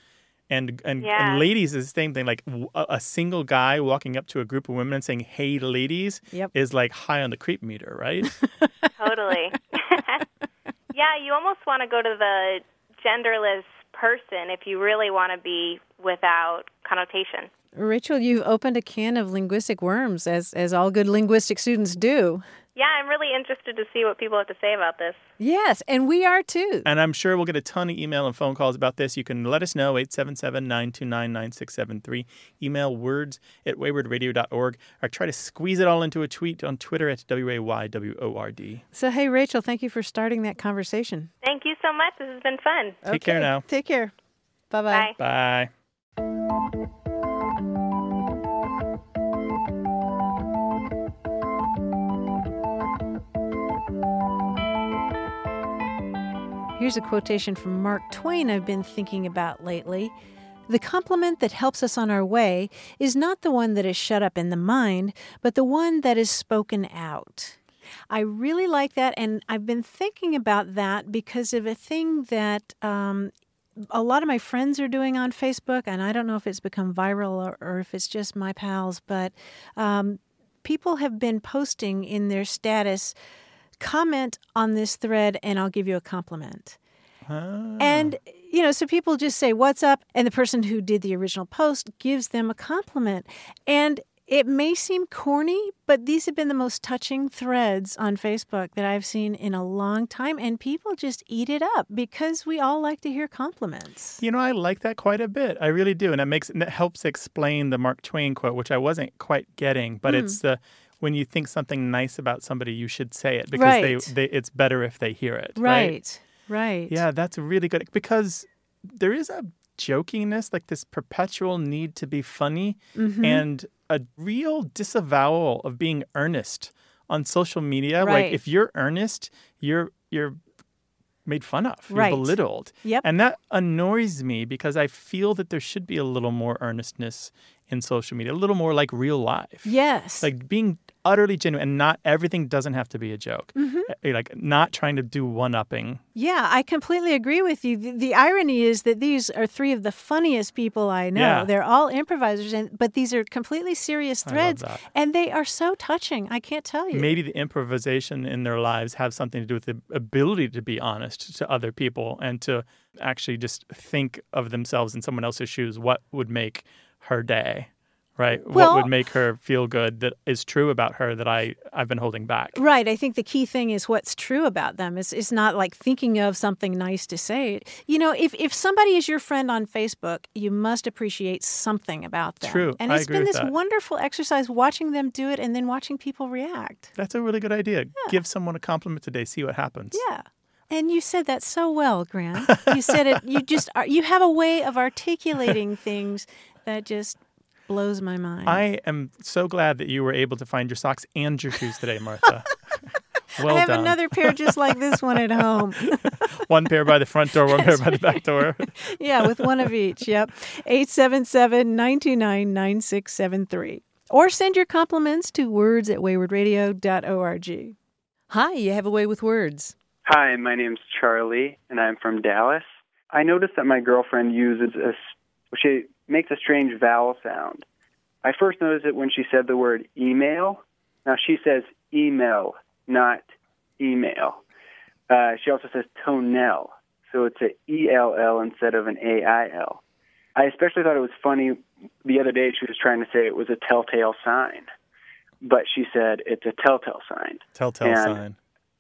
Speaker 2: And and,
Speaker 8: Yeah.
Speaker 2: and ladies is the same thing. Like w- a, a single guy walking up to a group of women and saying, "Hey, ladies,"
Speaker 3: Yep.
Speaker 2: is like high on the creep meter, right?
Speaker 8: Totally. Yeah, you almost want to go to the genderless person if you really want to be without connotation.
Speaker 3: Rachel, you've opened a can of linguistic worms, as, as all good linguistic students do.
Speaker 8: Yeah, I'm really interested to see what people have to say about this.
Speaker 3: Yes, and we are too.
Speaker 2: And I'm sure we'll get a ton of email and phone calls about this. You can let us know, eight seven seven, nine two nine, nine six seven three. Email words at wayward radio dot org, or try to squeeze it all into a tweet on Twitter at W A Y W O R D.
Speaker 3: So, hey, Rachel, thank you for starting that conversation.
Speaker 8: Thank you so much. This has been fun.
Speaker 2: Take care now.
Speaker 3: Take care. Bye-bye.
Speaker 8: Bye.
Speaker 2: Bye.
Speaker 3: Here's a quotation from Mark Twain I've been thinking about lately. The compliment that helps us on our way is not the one that is shut up in the mind, but the one that is spoken out. I really like that, and I've been thinking about that because of a thing that um, a lot of my friends are doing on Facebook, and I don't know if it's become viral or, or if it's just my pals, but um, people have been posting in their status, comment on this thread and I'll give you a compliment. Oh. And, you know, so people just say, what's up? And the person who did the original post gives them a compliment. And it may seem corny, but these have been the most touching threads on Facebook that I've seen in a long time. And people just eat it up because we all like to hear compliments.
Speaker 2: You know, I like that quite a bit. I really do. And that makes that helps explain the Mark Twain quote, which I wasn't quite getting. But mm. it's the when you think something nice about somebody, you should say it because right. they, they it's better if they hear it.
Speaker 3: Right.
Speaker 2: Right.
Speaker 3: Right.
Speaker 2: Yeah, that's really good because there is a jokiness, like this perpetual need to be funny mm-hmm. and a real disavowal of being earnest on social media.
Speaker 3: Right.
Speaker 2: Like if you're earnest, you're you're made fun of. You're
Speaker 3: right.
Speaker 2: belittled.
Speaker 3: Yep.
Speaker 2: And that annoys me because I feel that there should be a little more earnestness in social media, a little more like real life.
Speaker 3: Yes.
Speaker 2: Like being utterly genuine and not everything doesn't have to be a joke. Mm-hmm. Like not trying to do one-upping.
Speaker 3: Yeah, I completely agree with you. The, the irony is that these are three of the funniest people I know.
Speaker 2: Yeah.
Speaker 3: They're all improvisers, and but these are completely serious threads,
Speaker 2: I love that.
Speaker 3: And they are so touching. I can't tell you.
Speaker 2: Maybe the improvisation in their lives have something to do with the ability to be honest to other people and to actually just think of themselves in someone else's shoes. What would make her day, right?
Speaker 3: Well,
Speaker 2: what would make her feel good that is true about her that I, I've been holding back?
Speaker 3: Right. I think the key thing is what's true about them. It's, it's not like thinking of something nice to say. You know, if, if somebody is your friend on Facebook, you must appreciate something about them.
Speaker 2: True.
Speaker 3: And
Speaker 2: I
Speaker 3: it's
Speaker 2: agree
Speaker 3: been
Speaker 2: with
Speaker 3: this
Speaker 2: that.
Speaker 3: wonderful exercise watching them do it and then watching people react.
Speaker 2: That's a really good idea.
Speaker 3: Yeah.
Speaker 2: Give someone a compliment today. See what happens.
Speaker 3: Yeah. And you said that so well, Grant. You said it. You just are, you have a way of articulating things that just blows my mind.
Speaker 2: I am so glad that you were able to find your socks and your shoes today, Martha. Well
Speaker 3: I have
Speaker 2: done.
Speaker 3: another pair just like this one at home.
Speaker 2: One pair by the front door, one pair by the back door.
Speaker 3: Yeah, with one of each. Yep. eight seven seven, nine two nine, nine six seven three. Or send your compliments to words at wayward radio dot org. Hi, you have a way with words.
Speaker 9: Hi, my name's Charlie, and I'm from Dallas. I noticed that my girlfriend uses a, she makes a strange vowel sound. I first noticed it when she said the word email. Now she says email, not email. Uh, she also says tonel, so it's a E L L instead of an A I L. I especially thought it was funny the other day she was trying to say it was a telltale sign, but she said it's a telltale sign.
Speaker 2: Telltale
Speaker 9: and
Speaker 2: sign.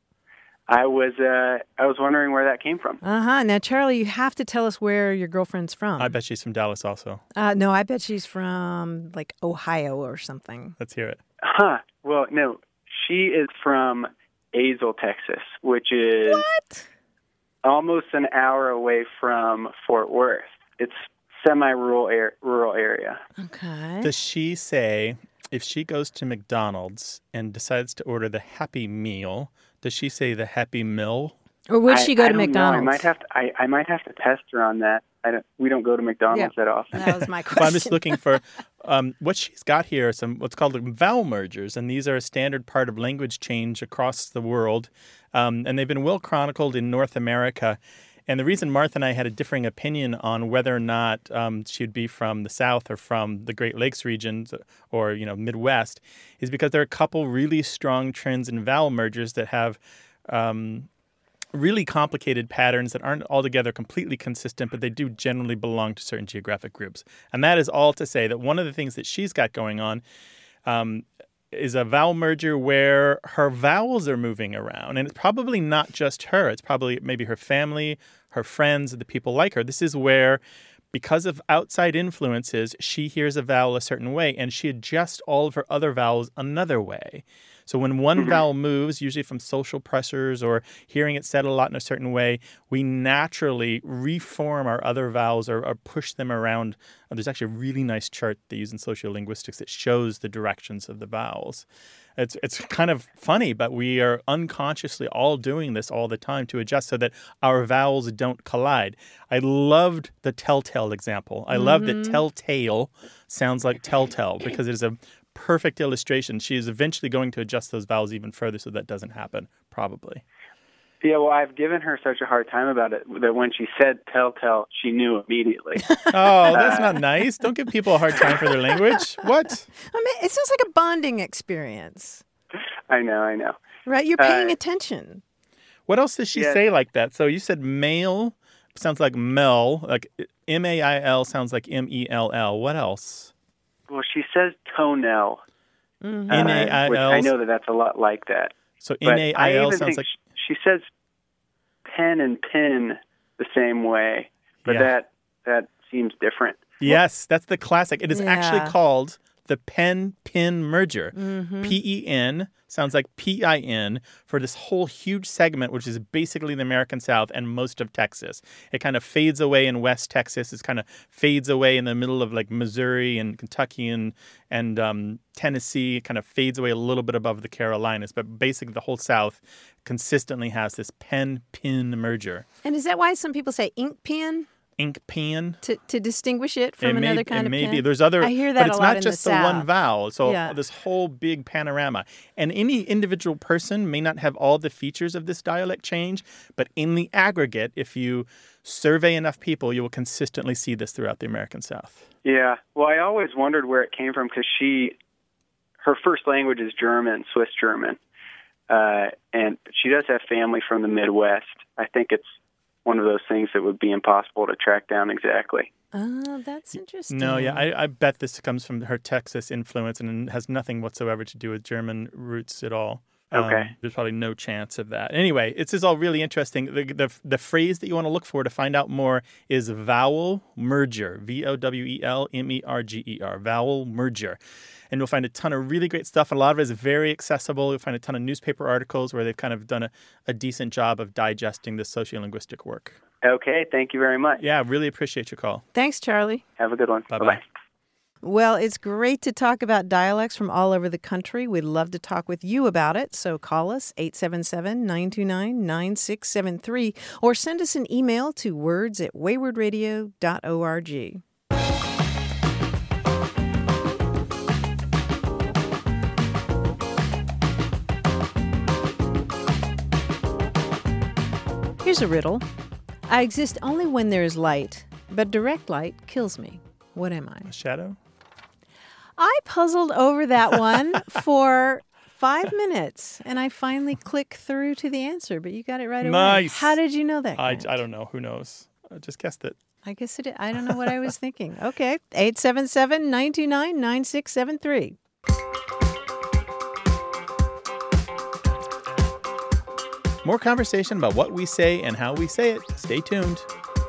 Speaker 9: I was uh, I was wondering where that came from.
Speaker 3: Uh-huh. Now, Charlie, you have to tell us where your girlfriend's from.
Speaker 2: I bet she's from Dallas also.
Speaker 3: Uh, no, I bet she's from, like, Ohio or something.
Speaker 2: Let's hear it.
Speaker 9: Huh. Well, no, she is from Azle, Texas, which is
Speaker 3: what?
Speaker 9: almost an hour away from Fort Worth. It's semi-rural air, rural area.
Speaker 3: Okay.
Speaker 2: Does she say, if she goes to McDonald's and decides to order the Happy Meal, does she say the Happy Meal?
Speaker 3: Or would she go
Speaker 9: I,
Speaker 3: to
Speaker 9: I don't
Speaker 3: McDonald's?
Speaker 9: Know. I might have to. I, I might have to test her on that. I don't. We don't go to McDonald's
Speaker 3: yeah,
Speaker 9: that often.
Speaker 3: That was my question.
Speaker 2: Well, I'm just looking for um, what she's got here. Are some what's called vowel mergers, and these are a standard part of language change across the world, um, and they've been well chronicled in North America. And the reason Martha and I had a differing opinion on whether or not um, she'd be from the South or from the Great Lakes regions or you know Midwest is because there are a couple really strong trends in vowel mergers that have um, really complicated patterns that aren't altogether completely consistent, but they do generally belong to certain geographic groups. And that is all to say that one of the things that she's got going on um, is a vowel merger where her vowels are moving around. And it's probably not just her. It's probably maybe her family, her friends, the people like her. This is where, because of outside influences, she hears a vowel a certain way, and she adjusts all of her other vowels another way. So when one
Speaker 9: Mm-hmm.
Speaker 2: vowel moves, usually from social pressures or hearing it said a lot in a certain way, we naturally reform our other vowels or, or push them around. Uh, There's actually a really nice chart they use in sociolinguistics that shows the directions of the vowels. It's it's kind of funny, but we are unconsciously all doing this all the time to adjust so that our vowels don't collide. I loved the telltale example. I love that telltale sounds like telltale because it is a perfect illustration. She is eventually going to adjust those vowels even further so that doesn't happen, probably.
Speaker 9: Yeah, well, I've given her such a hard time about it that when she said telltale, she knew immediately.
Speaker 2: Oh, that's not nice. Don't give people a hard time for their language. What?
Speaker 3: I mean, it sounds like a bonding experience,
Speaker 9: I know, I know.
Speaker 3: right? You're paying
Speaker 9: Uh,
Speaker 3: attention.
Speaker 2: What else does she
Speaker 9: Yeah.
Speaker 2: say like that? So you said male sounds like Mel, like M A I L sounds like M E L L. What else?
Speaker 9: Well, she says toenail,
Speaker 3: Mm-hmm.
Speaker 9: uh,
Speaker 2: N A I L.
Speaker 9: which I know that that's a lot like that.
Speaker 2: So
Speaker 9: But
Speaker 2: N A I L
Speaker 9: even
Speaker 2: sounds
Speaker 9: think
Speaker 2: like...
Speaker 9: sh- she says pen and pin the same way, but
Speaker 2: Yeah.
Speaker 9: that that seems different.
Speaker 2: Yes, that's the classic. It is actually
Speaker 3: Yeah.
Speaker 2: called the pen-pin merger.
Speaker 3: Mm-hmm.
Speaker 2: P E N sounds like P I N for this whole huge segment, which is basically the American South and most of Texas. It kind of fades away in West Texas. It kind of fades away in the middle of like Missouri and Kentucky and, and um, Tennessee. It kind of fades away a little bit above the Carolinas. But basically the whole South consistently has this pen-pin merger.
Speaker 3: And is that why some people say ink pen
Speaker 2: Ink pen.
Speaker 3: to, to distinguish it from
Speaker 2: It may,
Speaker 3: another kind
Speaker 2: it
Speaker 3: of
Speaker 2: may
Speaker 3: pen?
Speaker 2: be. There's other,
Speaker 3: I hear that
Speaker 2: but it's
Speaker 3: a lot
Speaker 2: not
Speaker 3: in
Speaker 2: just
Speaker 3: the,
Speaker 2: the,
Speaker 3: South.
Speaker 2: one vowel. So
Speaker 3: Yeah.
Speaker 2: this whole big panorama. And any individual person may not have all the features of this dialect change, but in the aggregate, if you survey enough people, you will consistently see this throughout the American South.
Speaker 9: Yeah. Well, I always wondered where it came from because she, her first language is German, Swiss German, uh, and she does have family from the Midwest. I think it's one of those things that would be impossible to track down exactly.
Speaker 3: Oh, that's interesting.
Speaker 2: No, yeah, I, I bet this comes from her Texas influence and has nothing whatsoever to do with German roots at all.
Speaker 9: Okay.
Speaker 2: Um, there's probably no chance of that. Anyway, this is all really interesting. The, the the phrase that you want to look for to find out more is vowel merger. V O W E L M E R G E R. Vowel merger. And you'll find a ton of really great stuff. A lot of it is very accessible. You'll find a ton of newspaper articles where they've kind of done a, a decent job of digesting this sociolinguistic work.
Speaker 9: Okay. Thank you very much.
Speaker 2: Yeah, really appreciate your call.
Speaker 3: Thanks, Charlie.
Speaker 9: Have a good one.
Speaker 2: Bye-bye.
Speaker 9: Bye-bye.
Speaker 3: Well, it's great to talk about dialects from all over the country. We'd love to talk with you about it. So call us, eight seven seven, nine two nine, nine six seven three, or send us an email to words at wayward radio dot org. Here's a riddle. I exist only when there is light, but direct light kills me. What am I?
Speaker 2: A shadow?
Speaker 3: I puzzled over that one for five minutes, and I finally clicked through to the answer, but you got it right away.
Speaker 2: Nice.
Speaker 3: How did you know that?
Speaker 2: I,
Speaker 3: Grant?
Speaker 2: I don't know. Who knows? I just guessed it.
Speaker 3: I guess it. I don't know what I was thinking. Okay, eight seven seven, nine two nine, nine six seven three.
Speaker 2: More conversation about what we say and how we say it. Stay tuned.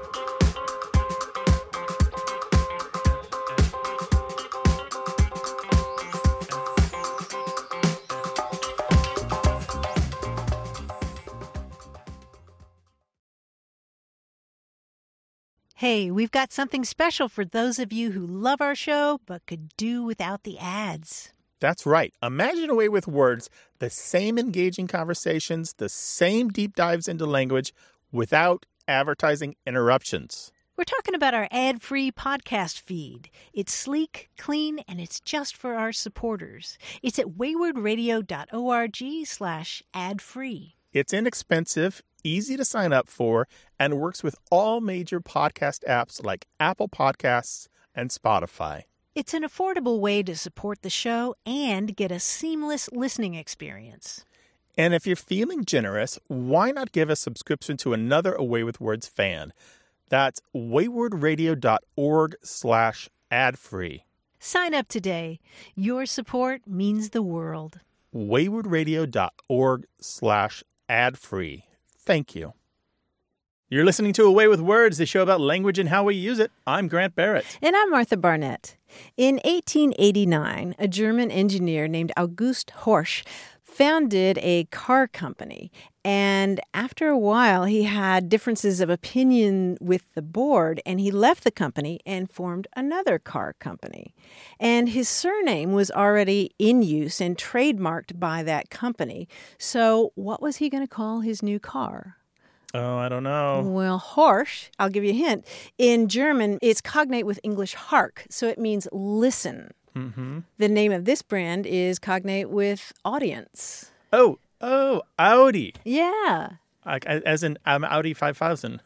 Speaker 10: Hey, we've got something special for those of you who love our show but could do without the ads.
Speaker 2: That's right. Imagine a way with words, the same engaging conversations, the same deep dives into language without advertising interruptions.
Speaker 10: We're talking about our ad-free podcast feed. It's sleek, clean, and it's just for our supporters. It's at wayward radio dot org slash ad-free.
Speaker 2: It's inexpensive, easy to sign up for, and works with all major podcast apps like Apple Podcasts and Spotify.
Speaker 10: It's an affordable way to support the show and get a seamless listening experience.
Speaker 2: And if you're feeling generous, why not give a subscription to another Away with Words fan? That's wayward radio dot org slash ad-free.
Speaker 10: Sign up today. Your support means the world.
Speaker 2: wayward radio dot org slash ad-free. Thank you. You're listening to Away with Words, the show about language and how we use it. I'm Grant Barrett.
Speaker 3: And I'm Martha Barnett. In eighteen eighty-nine, a German engineer named August Horsch founded a car company. And after a while, he had differences of opinion with the board, and he left the company and formed another car company. And his surname was already in use and trademarked by that company. So what was he going to call his new car?
Speaker 2: Oh, I don't know.
Speaker 3: Well, Horsch, I'll give you a hint. In German, it's cognate with English hark, so it means listen.
Speaker 2: Mm-hmm.
Speaker 3: The name of this brand is cognate with audience.
Speaker 2: Oh, oh, Audi.
Speaker 3: Yeah.
Speaker 2: Like, as in, I'm Audi five thousand.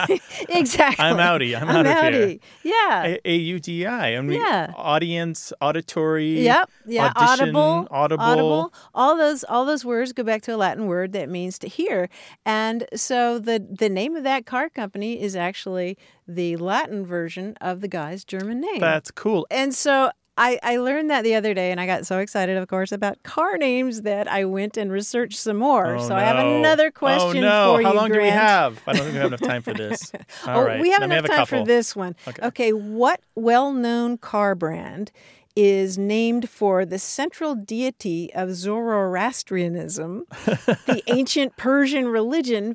Speaker 3: Exactly.
Speaker 2: I'm Audi. I'm,
Speaker 3: I'm
Speaker 2: out of
Speaker 3: Audi.
Speaker 2: here.
Speaker 3: Yeah.
Speaker 2: A U D I. I mean,
Speaker 3: Yeah.
Speaker 2: audience, auditory.
Speaker 3: Yep. Yeah.
Speaker 2: Audition,
Speaker 3: audible.
Speaker 2: audible.
Speaker 3: Audible. All those all those words go back to a Latin word that means to hear. And so the the name of that car company is actually the Latin version of the guy's German name.
Speaker 2: That's cool.
Speaker 3: And so I, I learned that the other day, and I got so excited, of course, about car names that I went and researched some more.
Speaker 2: Oh,
Speaker 3: so
Speaker 2: no.
Speaker 3: I have another question
Speaker 2: oh, no.
Speaker 3: for you,
Speaker 2: How long
Speaker 3: Grant.
Speaker 2: do we have? I don't think we have enough time for this. All
Speaker 3: oh,
Speaker 2: right.
Speaker 3: we have
Speaker 2: Let me
Speaker 3: enough
Speaker 2: have a
Speaker 3: time
Speaker 2: couple.
Speaker 3: for this one.
Speaker 2: Okay.
Speaker 3: okay, what well-known car brand is named for the central deity of Zoroastrianism, the ancient Persian religion?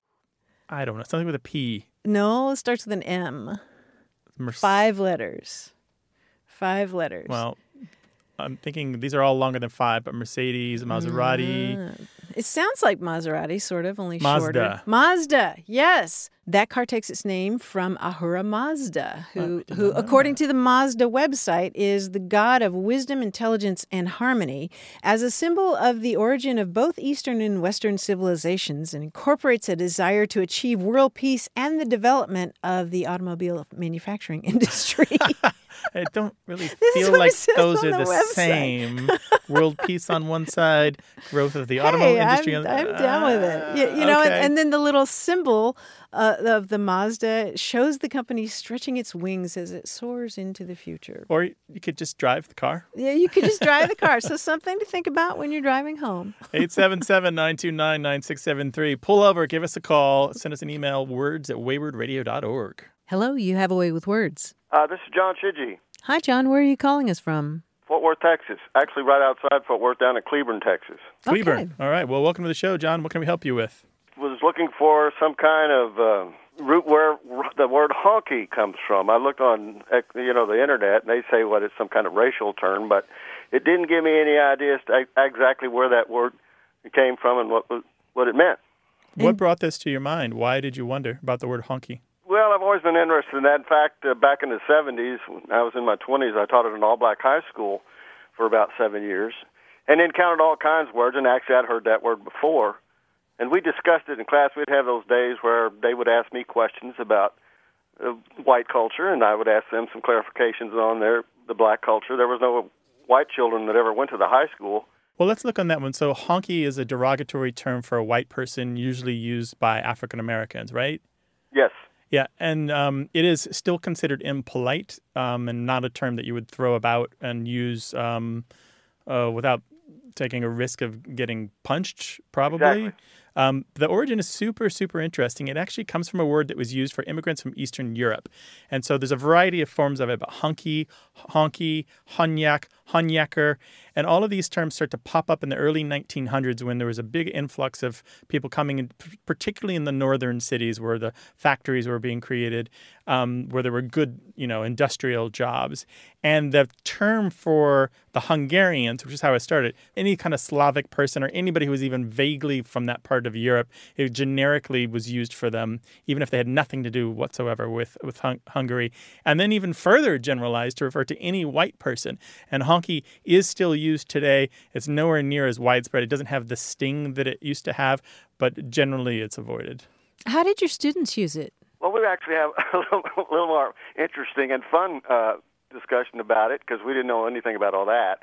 Speaker 2: I don't know. Something with a P.
Speaker 3: No, it starts with an M.
Speaker 2: Merc-
Speaker 3: Five letters. Five letters.
Speaker 2: Well, I'm thinking these are all longer than five, but Mercedes, Maserati.
Speaker 3: Ah. It sounds like Maserati, sort of, only
Speaker 2: Mazda.
Speaker 3: shorter. Mazda, yes. That car takes its name from Ahura Mazda, who,
Speaker 2: Oh, I did
Speaker 3: who
Speaker 2: not know
Speaker 3: according
Speaker 2: that.
Speaker 3: to the Mazda website, is the god of wisdom, intelligence, and harmony, as a symbol of the origin of both Eastern and Western civilizations, and incorporates a desire to achieve world peace and the development of the automobile manufacturing industry.
Speaker 2: I don't really
Speaker 3: This is
Speaker 2: feel
Speaker 3: what it
Speaker 2: like
Speaker 3: says
Speaker 2: those
Speaker 3: on
Speaker 2: are
Speaker 3: the
Speaker 2: the,
Speaker 3: website.
Speaker 2: same. World peace on one side, growth of the automobile
Speaker 3: Hey,
Speaker 2: industry
Speaker 3: I'm,
Speaker 2: on
Speaker 3: I'm down with it. You, you know,
Speaker 2: okay.
Speaker 3: and, and then the little symbol uh, of the Mazda shows the company stretching its wings as it soars into the future.
Speaker 2: Or you could just drive the car.
Speaker 3: Yeah, you could just drive the car. So something to think about when you're driving home.
Speaker 2: eight seven seven, nine two nine, nine six seven three. Pull over, give us a call, send us an email, words at wayward radio dot org.
Speaker 3: Hello, you have a way with words.
Speaker 11: Uh, this is John Shidgy,
Speaker 3: Hi, John. Where are you calling us from?
Speaker 11: Fort Worth, Texas. Actually, right outside Fort Worth, down in Cleburne, Texas.
Speaker 2: Cleburne. All right. Well, welcome to the show, John. What can we help you with?
Speaker 11: Was looking for some kind of uh, root where the word honky comes from. I looked on, you know, the internet, and they say what it's some kind of racial term, but it didn't give me any idea as to exactly where that word came from and what what it meant.
Speaker 2: What brought this to your mind? Why did you wonder about the word honky?
Speaker 11: Well, I've always been interested in that. In fact, uh, back in the seventies, when I was in my twenties, I taught at an all-black high school for about seven years and encountered all kinds of words, and actually I'd heard that word before. And we discussed it in class. We'd have those days where they would ask me questions about uh, white culture, and I would ask them some clarifications on their the black culture. There was no white children that ever went to the high school.
Speaker 2: Well, let's look on that one. So honky is a derogatory term for a white person, usually used by African Americans, right?
Speaker 11: Yes.
Speaker 2: Yeah, and um, it is still considered impolite um, and not a term that you would throw about and use um, uh, without taking a risk of getting punched, probably.
Speaker 11: Exactly.
Speaker 2: Um, the origin is super, super interesting. It actually comes from a word that was used for immigrants from Eastern Europe. And so there's a variety of forms of it, but hunky, honky, hunyak, hunyaker, and all of these terms start to pop up in the early nineteen hundreds when there was a big influx of people coming in, particularly in the northern cities where the factories were being created, um, where there were good, you know, industrial jobs. And the term for the Hungarians, which is how it started, any kind of Slavic person or anybody who was even vaguely from that part of Europe, it generically was used for them, even if they had nothing to do whatsoever with, with hung- Hungary. And then even further generalized to refer to any white person. And honky is still used today. It's nowhere near as widespread. It doesn't have the sting that it used to have, but generally it's avoided.
Speaker 3: How did your students use it?
Speaker 11: Well, we actually have a little, a little more interesting and fun uh, discussion about it because we didn't know anything about all that.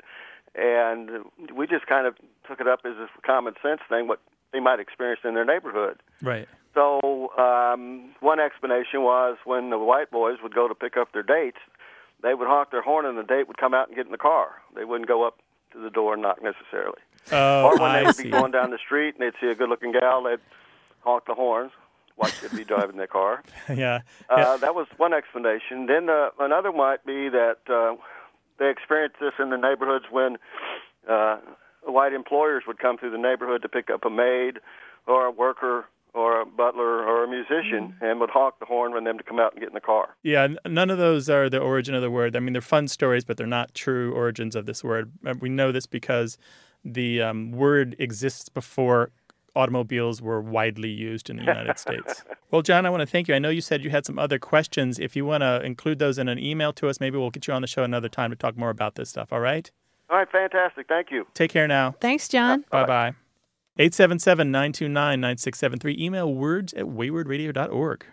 Speaker 11: And we just kind of took it up as a common sense thing, what they might experience in their neighborhood.
Speaker 2: Right.
Speaker 11: So um, one explanation was when the white boys would go to pick up their dates, they would honk their horn and the date would come out and get in the car. They wouldn't go up to the door and knock necessarily.
Speaker 2: Oh,
Speaker 11: or when
Speaker 2: I
Speaker 11: they would
Speaker 2: see.
Speaker 11: be going down the street and they'd see a good-looking gal, they'd honk the horns. Watch they'd be driving their car.
Speaker 2: yeah.
Speaker 11: Uh,
Speaker 2: yeah.
Speaker 11: that was one explanation. Then uh, another might be that uh, they experienced this in the neighborhoods when uh, white employers would come through the neighborhood to pick up a maid or a worker or a butler or a musician mm. and would honk the horn for them to come out and get in the car.
Speaker 2: Yeah, n- none of those are the origin of the word. I mean, they're fun stories, but they're not true origins of this word. We know this because the um, word exists before automobiles were widely used in the United States. Well, John, I want to thank you. I know you said you had some other questions. If you want to include those in an email to us, maybe we'll get you on the show another time to talk more about this stuff, all right?
Speaker 11: All right, fantastic. Thank you.
Speaker 2: Take care now.
Speaker 3: Thanks, John.
Speaker 2: Yeah, bye-bye. eight seven seven, nine two nine, nine six seven three. Email words at wayward radio dot org.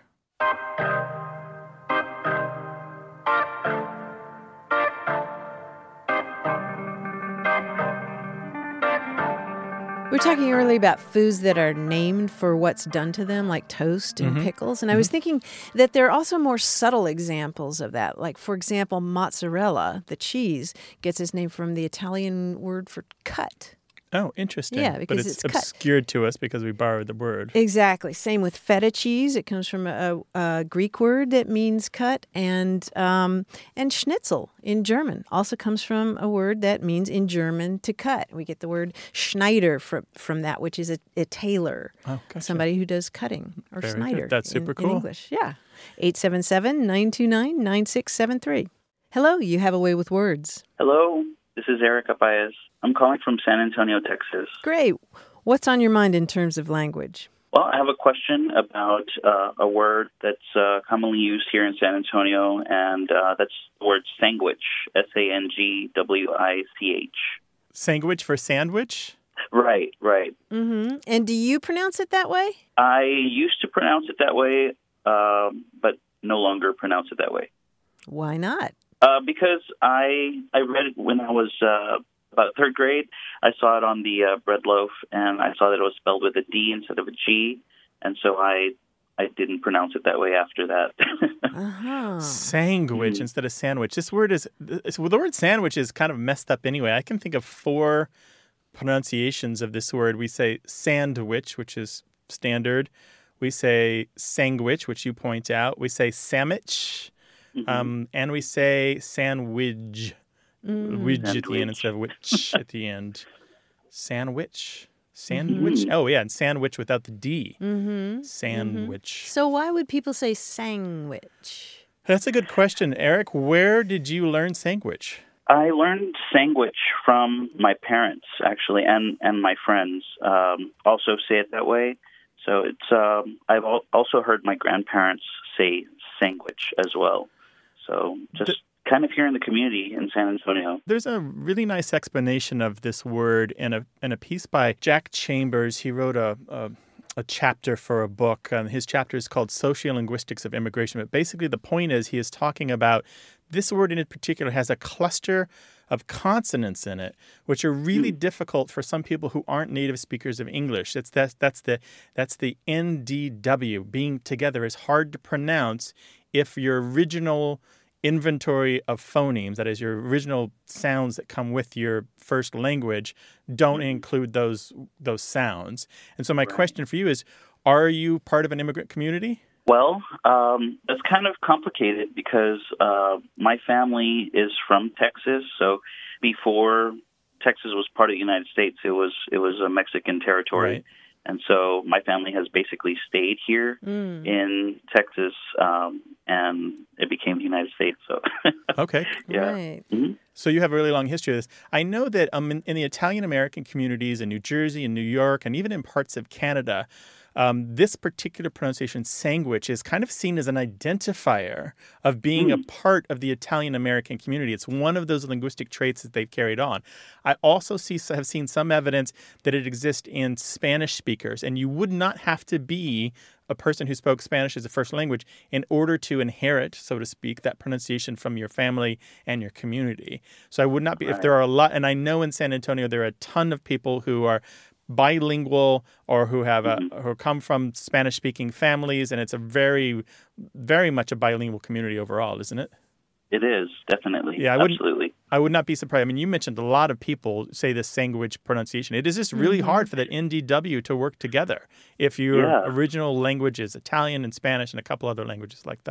Speaker 3: We were talking earlier about foods that are named for what's done to them, like toast and
Speaker 2: Mm-hmm.
Speaker 3: pickles. And I
Speaker 2: Mm-hmm.
Speaker 3: was thinking that there are also more subtle examples of that. Like, for example, mozzarella, the cheese, gets its name from the Italian word for cut.
Speaker 2: Oh, interesting.
Speaker 3: Yeah, because
Speaker 2: but it's,
Speaker 3: it's cut.
Speaker 2: obscured to us because we borrowed the word.
Speaker 3: Exactly. Same with feta cheese. It comes from a, a Greek word that means cut. And um, and schnitzel in German also comes from a word that means in German to cut. We get the word Schneider from, from that, which is a, a tailor,
Speaker 2: oh, gotcha.
Speaker 3: somebody who does cutting, or
Speaker 2: Very
Speaker 3: Schneider
Speaker 2: good. That's super
Speaker 3: in,
Speaker 2: cool.
Speaker 3: in English. Yeah. eight seven seven, nine two nine, nine six seven three. Hello, you have a way with words.
Speaker 12: Hello, this is Eric Apayas. I'm calling from San Antonio, Texas.
Speaker 3: Great. What's on your mind in terms of language?
Speaker 12: Well, I have a question about uh, a word that's uh, commonly used here in San Antonio, and uh, that's the word sandwich, S A N G W I C H.
Speaker 2: Sandwich for sandwich?
Speaker 12: Right, right.
Speaker 3: Mm-hmm. And do you pronounce it that way?
Speaker 12: I used to pronounce it that way, uh, but no longer pronounce it that way.
Speaker 3: Why not?
Speaker 12: Uh, because I I read it when I was uh, about third grade. I saw it on the uh, bread loaf, and I saw that it was spelled with a D instead of a G, and so I I didn't pronounce it that way after that.
Speaker 3: uh-huh.
Speaker 2: Sandwich mm. instead of sandwich. This word is well, the word sandwich is kind of messed up anyway. I can think of four pronunciations of this word. We say sandwich, which is standard. We say sandwich, which you point out. We say sandwich. Mm-hmm. Um, and we say sandwich, mm. widge at the end instead of witch at the end. Sandwich, sandwich. Mm-hmm. Oh yeah, and sandwich without the D.
Speaker 3: Mm-hmm.
Speaker 2: Sandwich.
Speaker 3: Mm-hmm. So why would people say sandwich?
Speaker 2: That's a good question, Eric. Where did you learn sandwich?
Speaker 12: I learned sandwich from my parents, actually, and and my friends um, also say it that way. So it's. Um, I've al- also heard my grandparents say sandwich as well. So just the, kind of here in the community in San Antonio.
Speaker 2: There's a really nice explanation of this word in a in a piece by Jack Chambers. He wrote a a, a chapter for a book. Um, his chapter is called Sociolinguistics of Immigration. But basically the point is he is talking about this word in particular has a cluster of consonants in it, which are really mm. difficult for some people who aren't native speakers of English. It's that, that's the that's the N D W. Being together is hard to pronounce if your original inventory of phonemes, that is your original sounds that come with your first language, don't mm. include those those sounds. And so my right. question for you is, are you part of an immigrant community?
Speaker 12: Well, um, it's kind of complicated because uh, my family is from Texas. So before Texas was part of the United States, it was it was a Mexican territory. Right. And so my family has basically stayed here mm. in Texas, um, and it became the United States. So
Speaker 2: okay.
Speaker 12: Yeah.
Speaker 3: Right.
Speaker 12: Mm-hmm.
Speaker 2: So you have a really long history of this. I know that um, in, in the Italian-American communities in New Jersey and New York and even in parts of Canada, Um, this particular pronunciation, sandwich, is kind of seen as an identifier of being mm. a part of the Italian-American community. It's one of those linguistic traits that they've carried on. I also see have seen some evidence that it exists in Spanish speakers, and you would not have to be a person who spoke Spanish as a first language in order to inherit, so to speak, that pronunciation from your family and your community. So I would not be, right. if there are a lot, and I know in San Antonio there are a ton of people who are bilingual or who have a, mm-hmm. who come from Spanish-speaking families, and it's a very, very much a bilingual community overall, isn't it?
Speaker 12: It is, definitely.
Speaker 2: Yeah, I
Speaker 12: absolutely.
Speaker 2: I would not be surprised. I mean, you mentioned a lot of people say this sandwich pronunciation. It is just really mm-hmm. hard for that N D W to work together if your
Speaker 12: yeah.
Speaker 2: original language is Italian and Spanish and a couple other languages like that.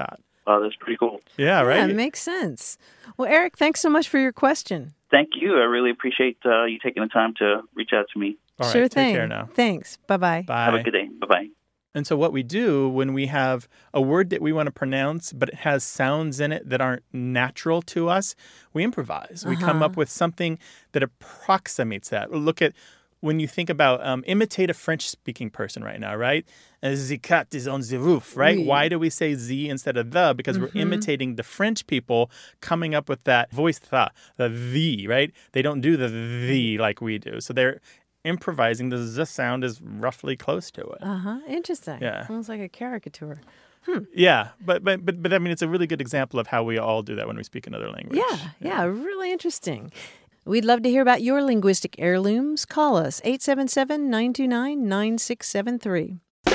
Speaker 12: uh, that's pretty cool.
Speaker 2: Yeah, right?
Speaker 3: Yeah, it makes sense. Well, Eric, thanks so much for your question.
Speaker 12: Thank you. I really appreciate uh, you taking the time to reach out to me.
Speaker 2: All right,
Speaker 3: sure
Speaker 2: take
Speaker 3: thing.
Speaker 2: care now.
Speaker 3: Thanks. Bye-bye.
Speaker 2: Bye.
Speaker 12: Have a good day. Bye-bye.
Speaker 2: And so what we do when we have a word that we want to pronounce, but it has sounds in it that aren't natural to us, we improvise. We come
Speaker 3: Uh-huh.
Speaker 2: up with something that approximates that. Look at when you think about um, imitate a French-speaking person right now, right? The cat is on the roof, right?
Speaker 3: Oui.
Speaker 2: Why do we say the instead of the? Because we're imitating the French people coming up with that voice, the, the the, right? They don't do the the like we do. So they're improvising. The z sound is roughly close to it.
Speaker 3: Uh-huh. Interesting.
Speaker 2: Yeah.
Speaker 3: Sounds like a caricature.
Speaker 2: Yeah, but, but but but I mean, it's a really good example of how we all do that when we speak another language.
Speaker 3: Yeah, yeah, really interesting. We'd love to hear about your linguistic heirlooms. Call us, eight seven seven, nine two nine, nine six seven three.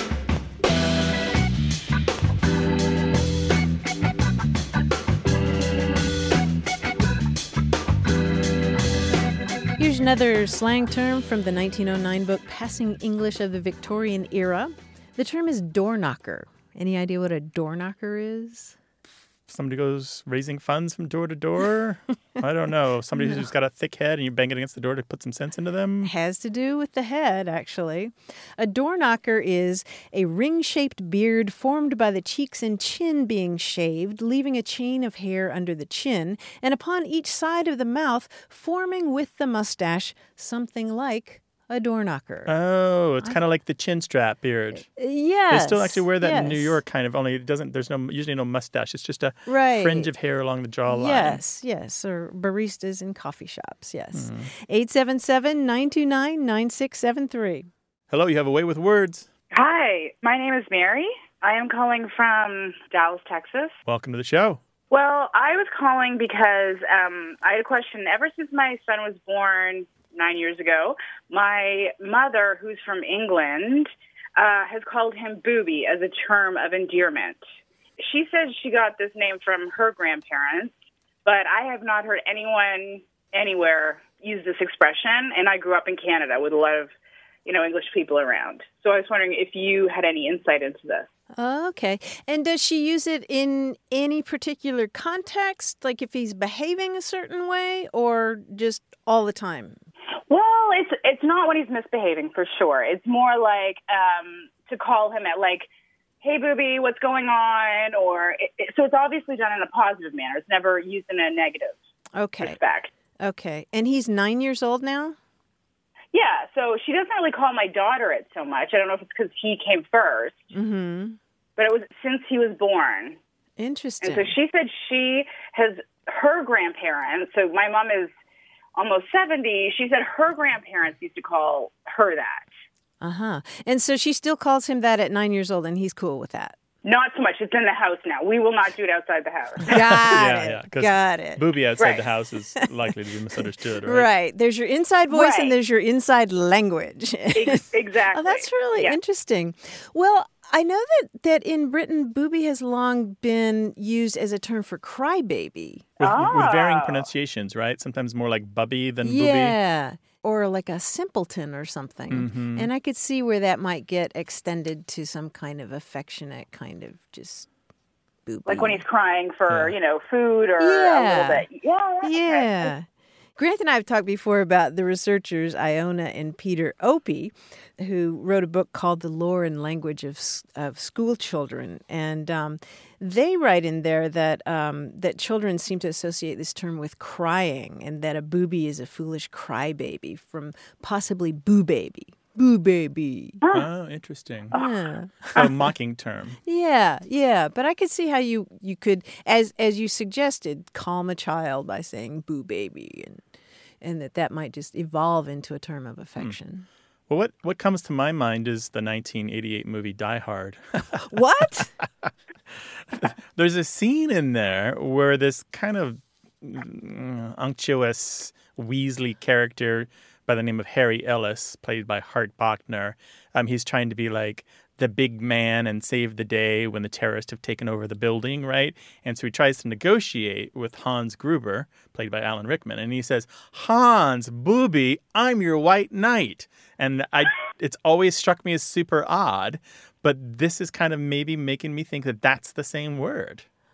Speaker 3: Here's another slang term from the nineteen oh nine book, Passing English of the Victorian Era. The term is door knocker. Any idea what a door knocker is?
Speaker 2: Somebody goes raising funds from door to door. I don't know. Somebody who's got a thick head and you bang it against the door to put some sense into them.
Speaker 3: Has to do with the head, actually. A door knocker is a ring-shaped beard formed by the cheeks and chin being shaved, leaving a chain of hair under the chin, and upon each side of the mouth, forming with the mustache something like a door knocker.
Speaker 2: Oh, it's kind of like the chin strap beard.
Speaker 3: Yes.
Speaker 2: They still actually wear that in New
Speaker 3: yes.
Speaker 2: York, kind of. Only it doesn't. There's no usually no mustache. It's just a
Speaker 3: Right.
Speaker 2: fringe of hair along the jawline.
Speaker 3: Yes, yes, or baristas in coffee shops, yes.
Speaker 2: Mm.
Speaker 3: eight seven seven, nine two nine, nine six seven three.
Speaker 2: Hello, you have a way with words.
Speaker 13: Hi, my name is Mary. I am calling from Dallas, Texas.
Speaker 2: Welcome to the show.
Speaker 13: Well, I was calling because um, I had a question. Ever since my son was born nine years ago, my mother, who's from England, uh, has called him Booby as a term of endearment. She says she got this name from her grandparents, but I have not heard anyone anywhere use this expression, and I grew up in Canada with a lot of, you know, English people around. So I was wondering if you had any insight into this.
Speaker 3: Okay. And does she use it in any particular context, like if he's behaving a certain way, or just all the time?
Speaker 13: Well, it's it's not when he's misbehaving, for sure. It's more like um, to call him at, like, hey, Booby, what's going on? Or it, it, so it's obviously done in a positive manner. It's never used in a negative
Speaker 3: Okay.
Speaker 13: respect.
Speaker 3: Okay. And he's nine years old now?
Speaker 13: Yeah, so she doesn't really call my daughter it so much. I don't know if it's because he came first,
Speaker 3: Mm-hmm.
Speaker 13: but it was since he was born.
Speaker 3: Interesting.
Speaker 13: And so she said she has her grandparents, so my mom is almost seventy, she said her grandparents used to call her that.
Speaker 3: Uh-huh. And so she still calls him that at nine years old, and he's cool with that.
Speaker 13: Not so much. It's in the house now. We will not do it outside the house.
Speaker 3: Got
Speaker 2: yeah,
Speaker 3: it.
Speaker 2: yeah. 'cause
Speaker 3: Got it.
Speaker 2: Booby outside
Speaker 13: Right.
Speaker 2: the house is likely to be misunderstood, right?
Speaker 3: Right. There's your inside voice
Speaker 13: Right.
Speaker 3: and there's your inside language.
Speaker 13: Ex- exactly.
Speaker 3: Oh, that's really
Speaker 13: Yeah.
Speaker 3: interesting. Well, I know that, that in Britain, booby has long been used as a term for crybaby.
Speaker 2: With, with varying
Speaker 13: Oh.
Speaker 2: pronunciations, right? Sometimes more like bubby than booby.
Speaker 3: Yeah. Or like a simpleton or something.
Speaker 2: Mhm.
Speaker 3: And I could see where that might get extended to some kind of affectionate kind of just booby.
Speaker 13: Like when he's crying for,
Speaker 2: Yeah.
Speaker 13: you know, food or
Speaker 3: Yeah.
Speaker 13: a little bit. Yeah. okay.
Speaker 3: Yeah. Grant and I have talked before about the researchers Iona and Peter Opie, who wrote a book called The Lore and Language of S- of School Children. And um, they write in there that um, that children seem to associate this term with crying, and that a booby is a foolish crybaby from possibly boo baby. Boo baby.
Speaker 2: Oh, interesting.
Speaker 3: Yeah.
Speaker 2: A mocking term.
Speaker 3: Yeah, yeah, but I could see how you, you could, as as you suggested, calm a child by saying "boo baby," and and that that might just evolve into a term of affection.
Speaker 2: Well, what, what comes to my mind is the nineteen eighty-eight movie Die Hard.
Speaker 3: What?
Speaker 2: There's a scene in there where this kind of mm, unctuous Weasley character by the name of Harry Ellis, played by Hart Bachner, um, he's trying to be like the big man and save the day when the terrorists have taken over the building, right? And so he tries to negotiate with Hans Gruber, played by Alan Rickman, and he says, "Hans, booby, I'm your white knight." And I, it's always struck me as super odd, but this is kind of maybe making me think that that's the same word.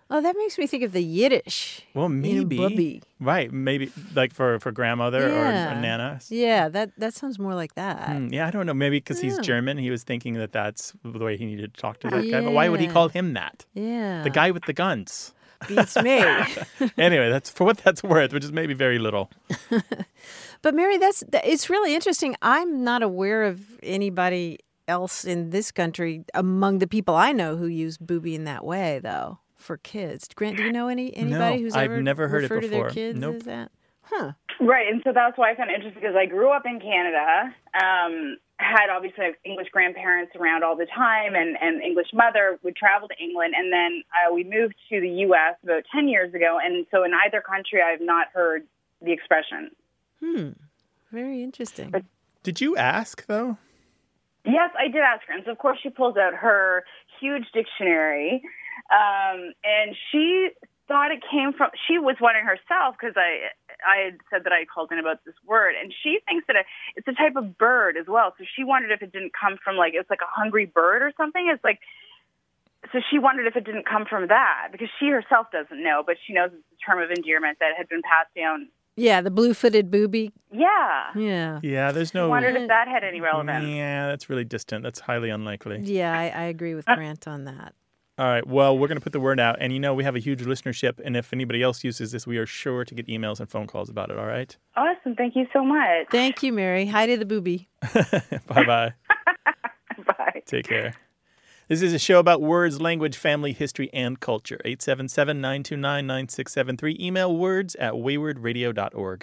Speaker 3: Oh, that makes me think of the Yiddish.
Speaker 2: Well, maybe.
Speaker 3: You know, bubby.
Speaker 2: Right, maybe like for, for grandmother
Speaker 3: Yeah.
Speaker 2: or, or nana.
Speaker 3: Yeah, that, that sounds more like that.
Speaker 2: Hmm, yeah, I don't know. Maybe because he's
Speaker 3: Yeah.
Speaker 2: German, he was thinking that that's the way he needed to talk to that guy. But why would he
Speaker 3: Yeah.
Speaker 2: call him that?
Speaker 3: Yeah.
Speaker 2: The guy with the guns.
Speaker 3: Beats me.
Speaker 2: Anyway, that's for what that's worth, which is maybe very little.
Speaker 3: But Mary, that's that, it's really interesting. I'm not aware of anybody else in this country among the people I know who use booby in that way, though, for kids. Grant, do you know any anybody
Speaker 2: No,
Speaker 3: who's
Speaker 2: I've
Speaker 3: ever
Speaker 2: never heard it
Speaker 3: referred to their
Speaker 2: before.
Speaker 3: kids
Speaker 2: Nope.
Speaker 3: as that? Huh.
Speaker 13: Right, and so that's why I found it interesting because I grew up in Canada, um, had obviously English grandparents around all the time, and, and English mother would travel to England, and then uh, we moved to the U S about ten years ago, and so in either country I've not heard the expression.
Speaker 3: Hmm. Very interesting.
Speaker 2: Did you ask, though?
Speaker 13: Yes, I did ask her, and so of course she pulls out her huge dictionary, um, and she thought it came from, she was wondering herself, because I I had said that I had called in about this word, and she thinks that it, it's a type of bird as well, so she wondered if it didn't come from, like, it's like a hungry bird or something. It's like, so she wondered if it didn't come from that, because she herself doesn't know, but she knows it's a term of endearment that had been passed down.
Speaker 3: Yeah, the blue-footed booby.
Speaker 13: Yeah.
Speaker 3: Yeah.
Speaker 2: Yeah, there's
Speaker 13: I
Speaker 2: no...
Speaker 13: wondered if that had any relevance.
Speaker 2: Yeah, that's really distant. That's highly unlikely.
Speaker 3: Yeah, I, I agree with Grant on that.
Speaker 2: All right, well, we're going to put the word out. And, you know, we have a huge listenership. And if anybody else uses this, we are sure to get emails and phone calls about it, all right?
Speaker 13: Awesome. Thank you so much.
Speaker 3: Thank you, Mary. Hi to the booby.
Speaker 2: Bye-bye.
Speaker 13: Bye.
Speaker 2: Take care. This is a show about words, language, family, history, and culture. eight seven seven, nine two nine, nine six seven three. Email words at wayward radio dot org.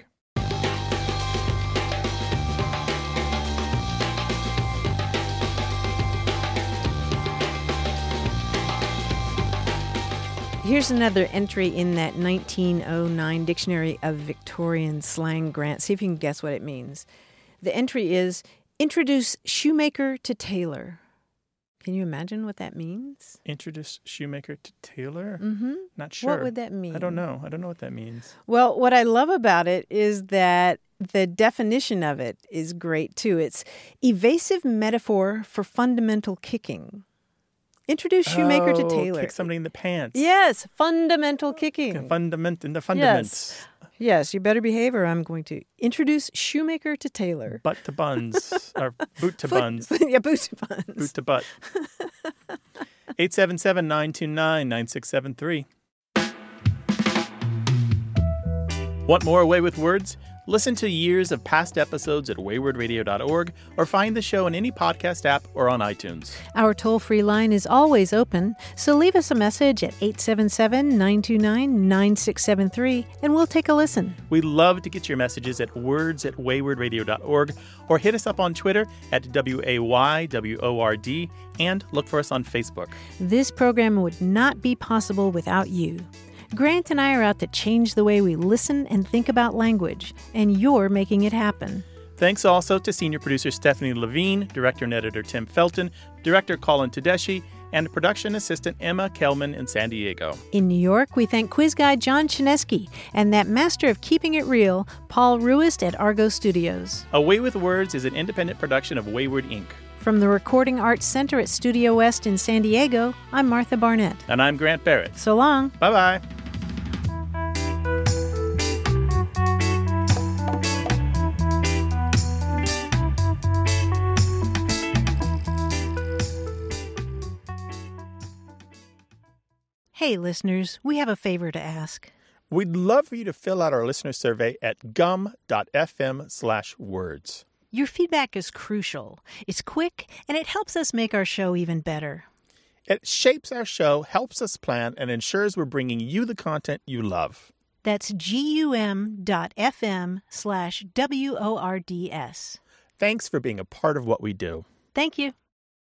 Speaker 3: Here's another entry in that nineteen oh nine Dictionary of Victorian Slang, Grant. See if you can guess what it means. The entry is, introduce shoemaker to tailor. Can you imagine what that means?
Speaker 2: Introduce shoemaker to tailor?
Speaker 3: Mm-hmm.
Speaker 2: Not sure.
Speaker 3: What would that mean?
Speaker 2: I don't know. I don't know what that means.
Speaker 3: Well, what I love about it is that the definition of it is great, too. It's evasive metaphor for fundamental kicking. Introduce shoemaker
Speaker 2: oh,
Speaker 3: to tailor.
Speaker 2: Kick somebody in the pants.
Speaker 3: Yes, fundamental kicking.
Speaker 2: Fundament in the fundaments.
Speaker 3: Yes. Yes, you better behave or I'm going to introduce shoemaker to tailor.
Speaker 2: Butt to buns. Or boot to
Speaker 3: Foot-
Speaker 2: buns.
Speaker 3: yeah, boot to buns.
Speaker 2: Boot to butt. eight seven seven, nine two nine, nine six seven three. Want more Away with Words? Listen to years of past episodes at wayward radio dot org or find the show in any podcast app or on iTunes.
Speaker 10: Our toll-free line is always open, so leave us a message at eight seven seven, nine two nine, nine six seven three and we'll take a listen.
Speaker 2: We'd love to get your messages at words at wayward radio dot org or hit us up on Twitter at W A Y W O R D and look for us on Facebook.
Speaker 10: This program would not be possible without you. Grant and I are out to change the way we listen and think about language, and you're making it happen.
Speaker 2: Thanks also to senior producer Stephanie Levine, director and editor Tim Felton, director Colin Tedeschi, and production assistant Emma Kelman in San Diego.
Speaker 10: In New York, we thank quiz guy John Chinesky and that master of keeping it real, Paul Ruist at Argo Studios.
Speaker 2: Away with Words is an independent production of Wayward Incorporated.
Speaker 10: From the Recording Arts Center at Studio West in San Diego, I'm Martha Barnett.
Speaker 2: And I'm Grant Barrett.
Speaker 10: So long.
Speaker 2: Bye-bye.
Speaker 10: Hey, listeners, we have a favor to ask.
Speaker 2: We'd love for you to fill out our listener survey at gum dot f m slash words.
Speaker 10: Your feedback is crucial. It's quick, and it helps us make our show even better.
Speaker 2: It shapes our show, helps us plan, and ensures we're bringing you the content you love.
Speaker 10: That's gum dot f m slash W O R D S.
Speaker 2: Thanks for being a part of what we do.
Speaker 10: Thank you.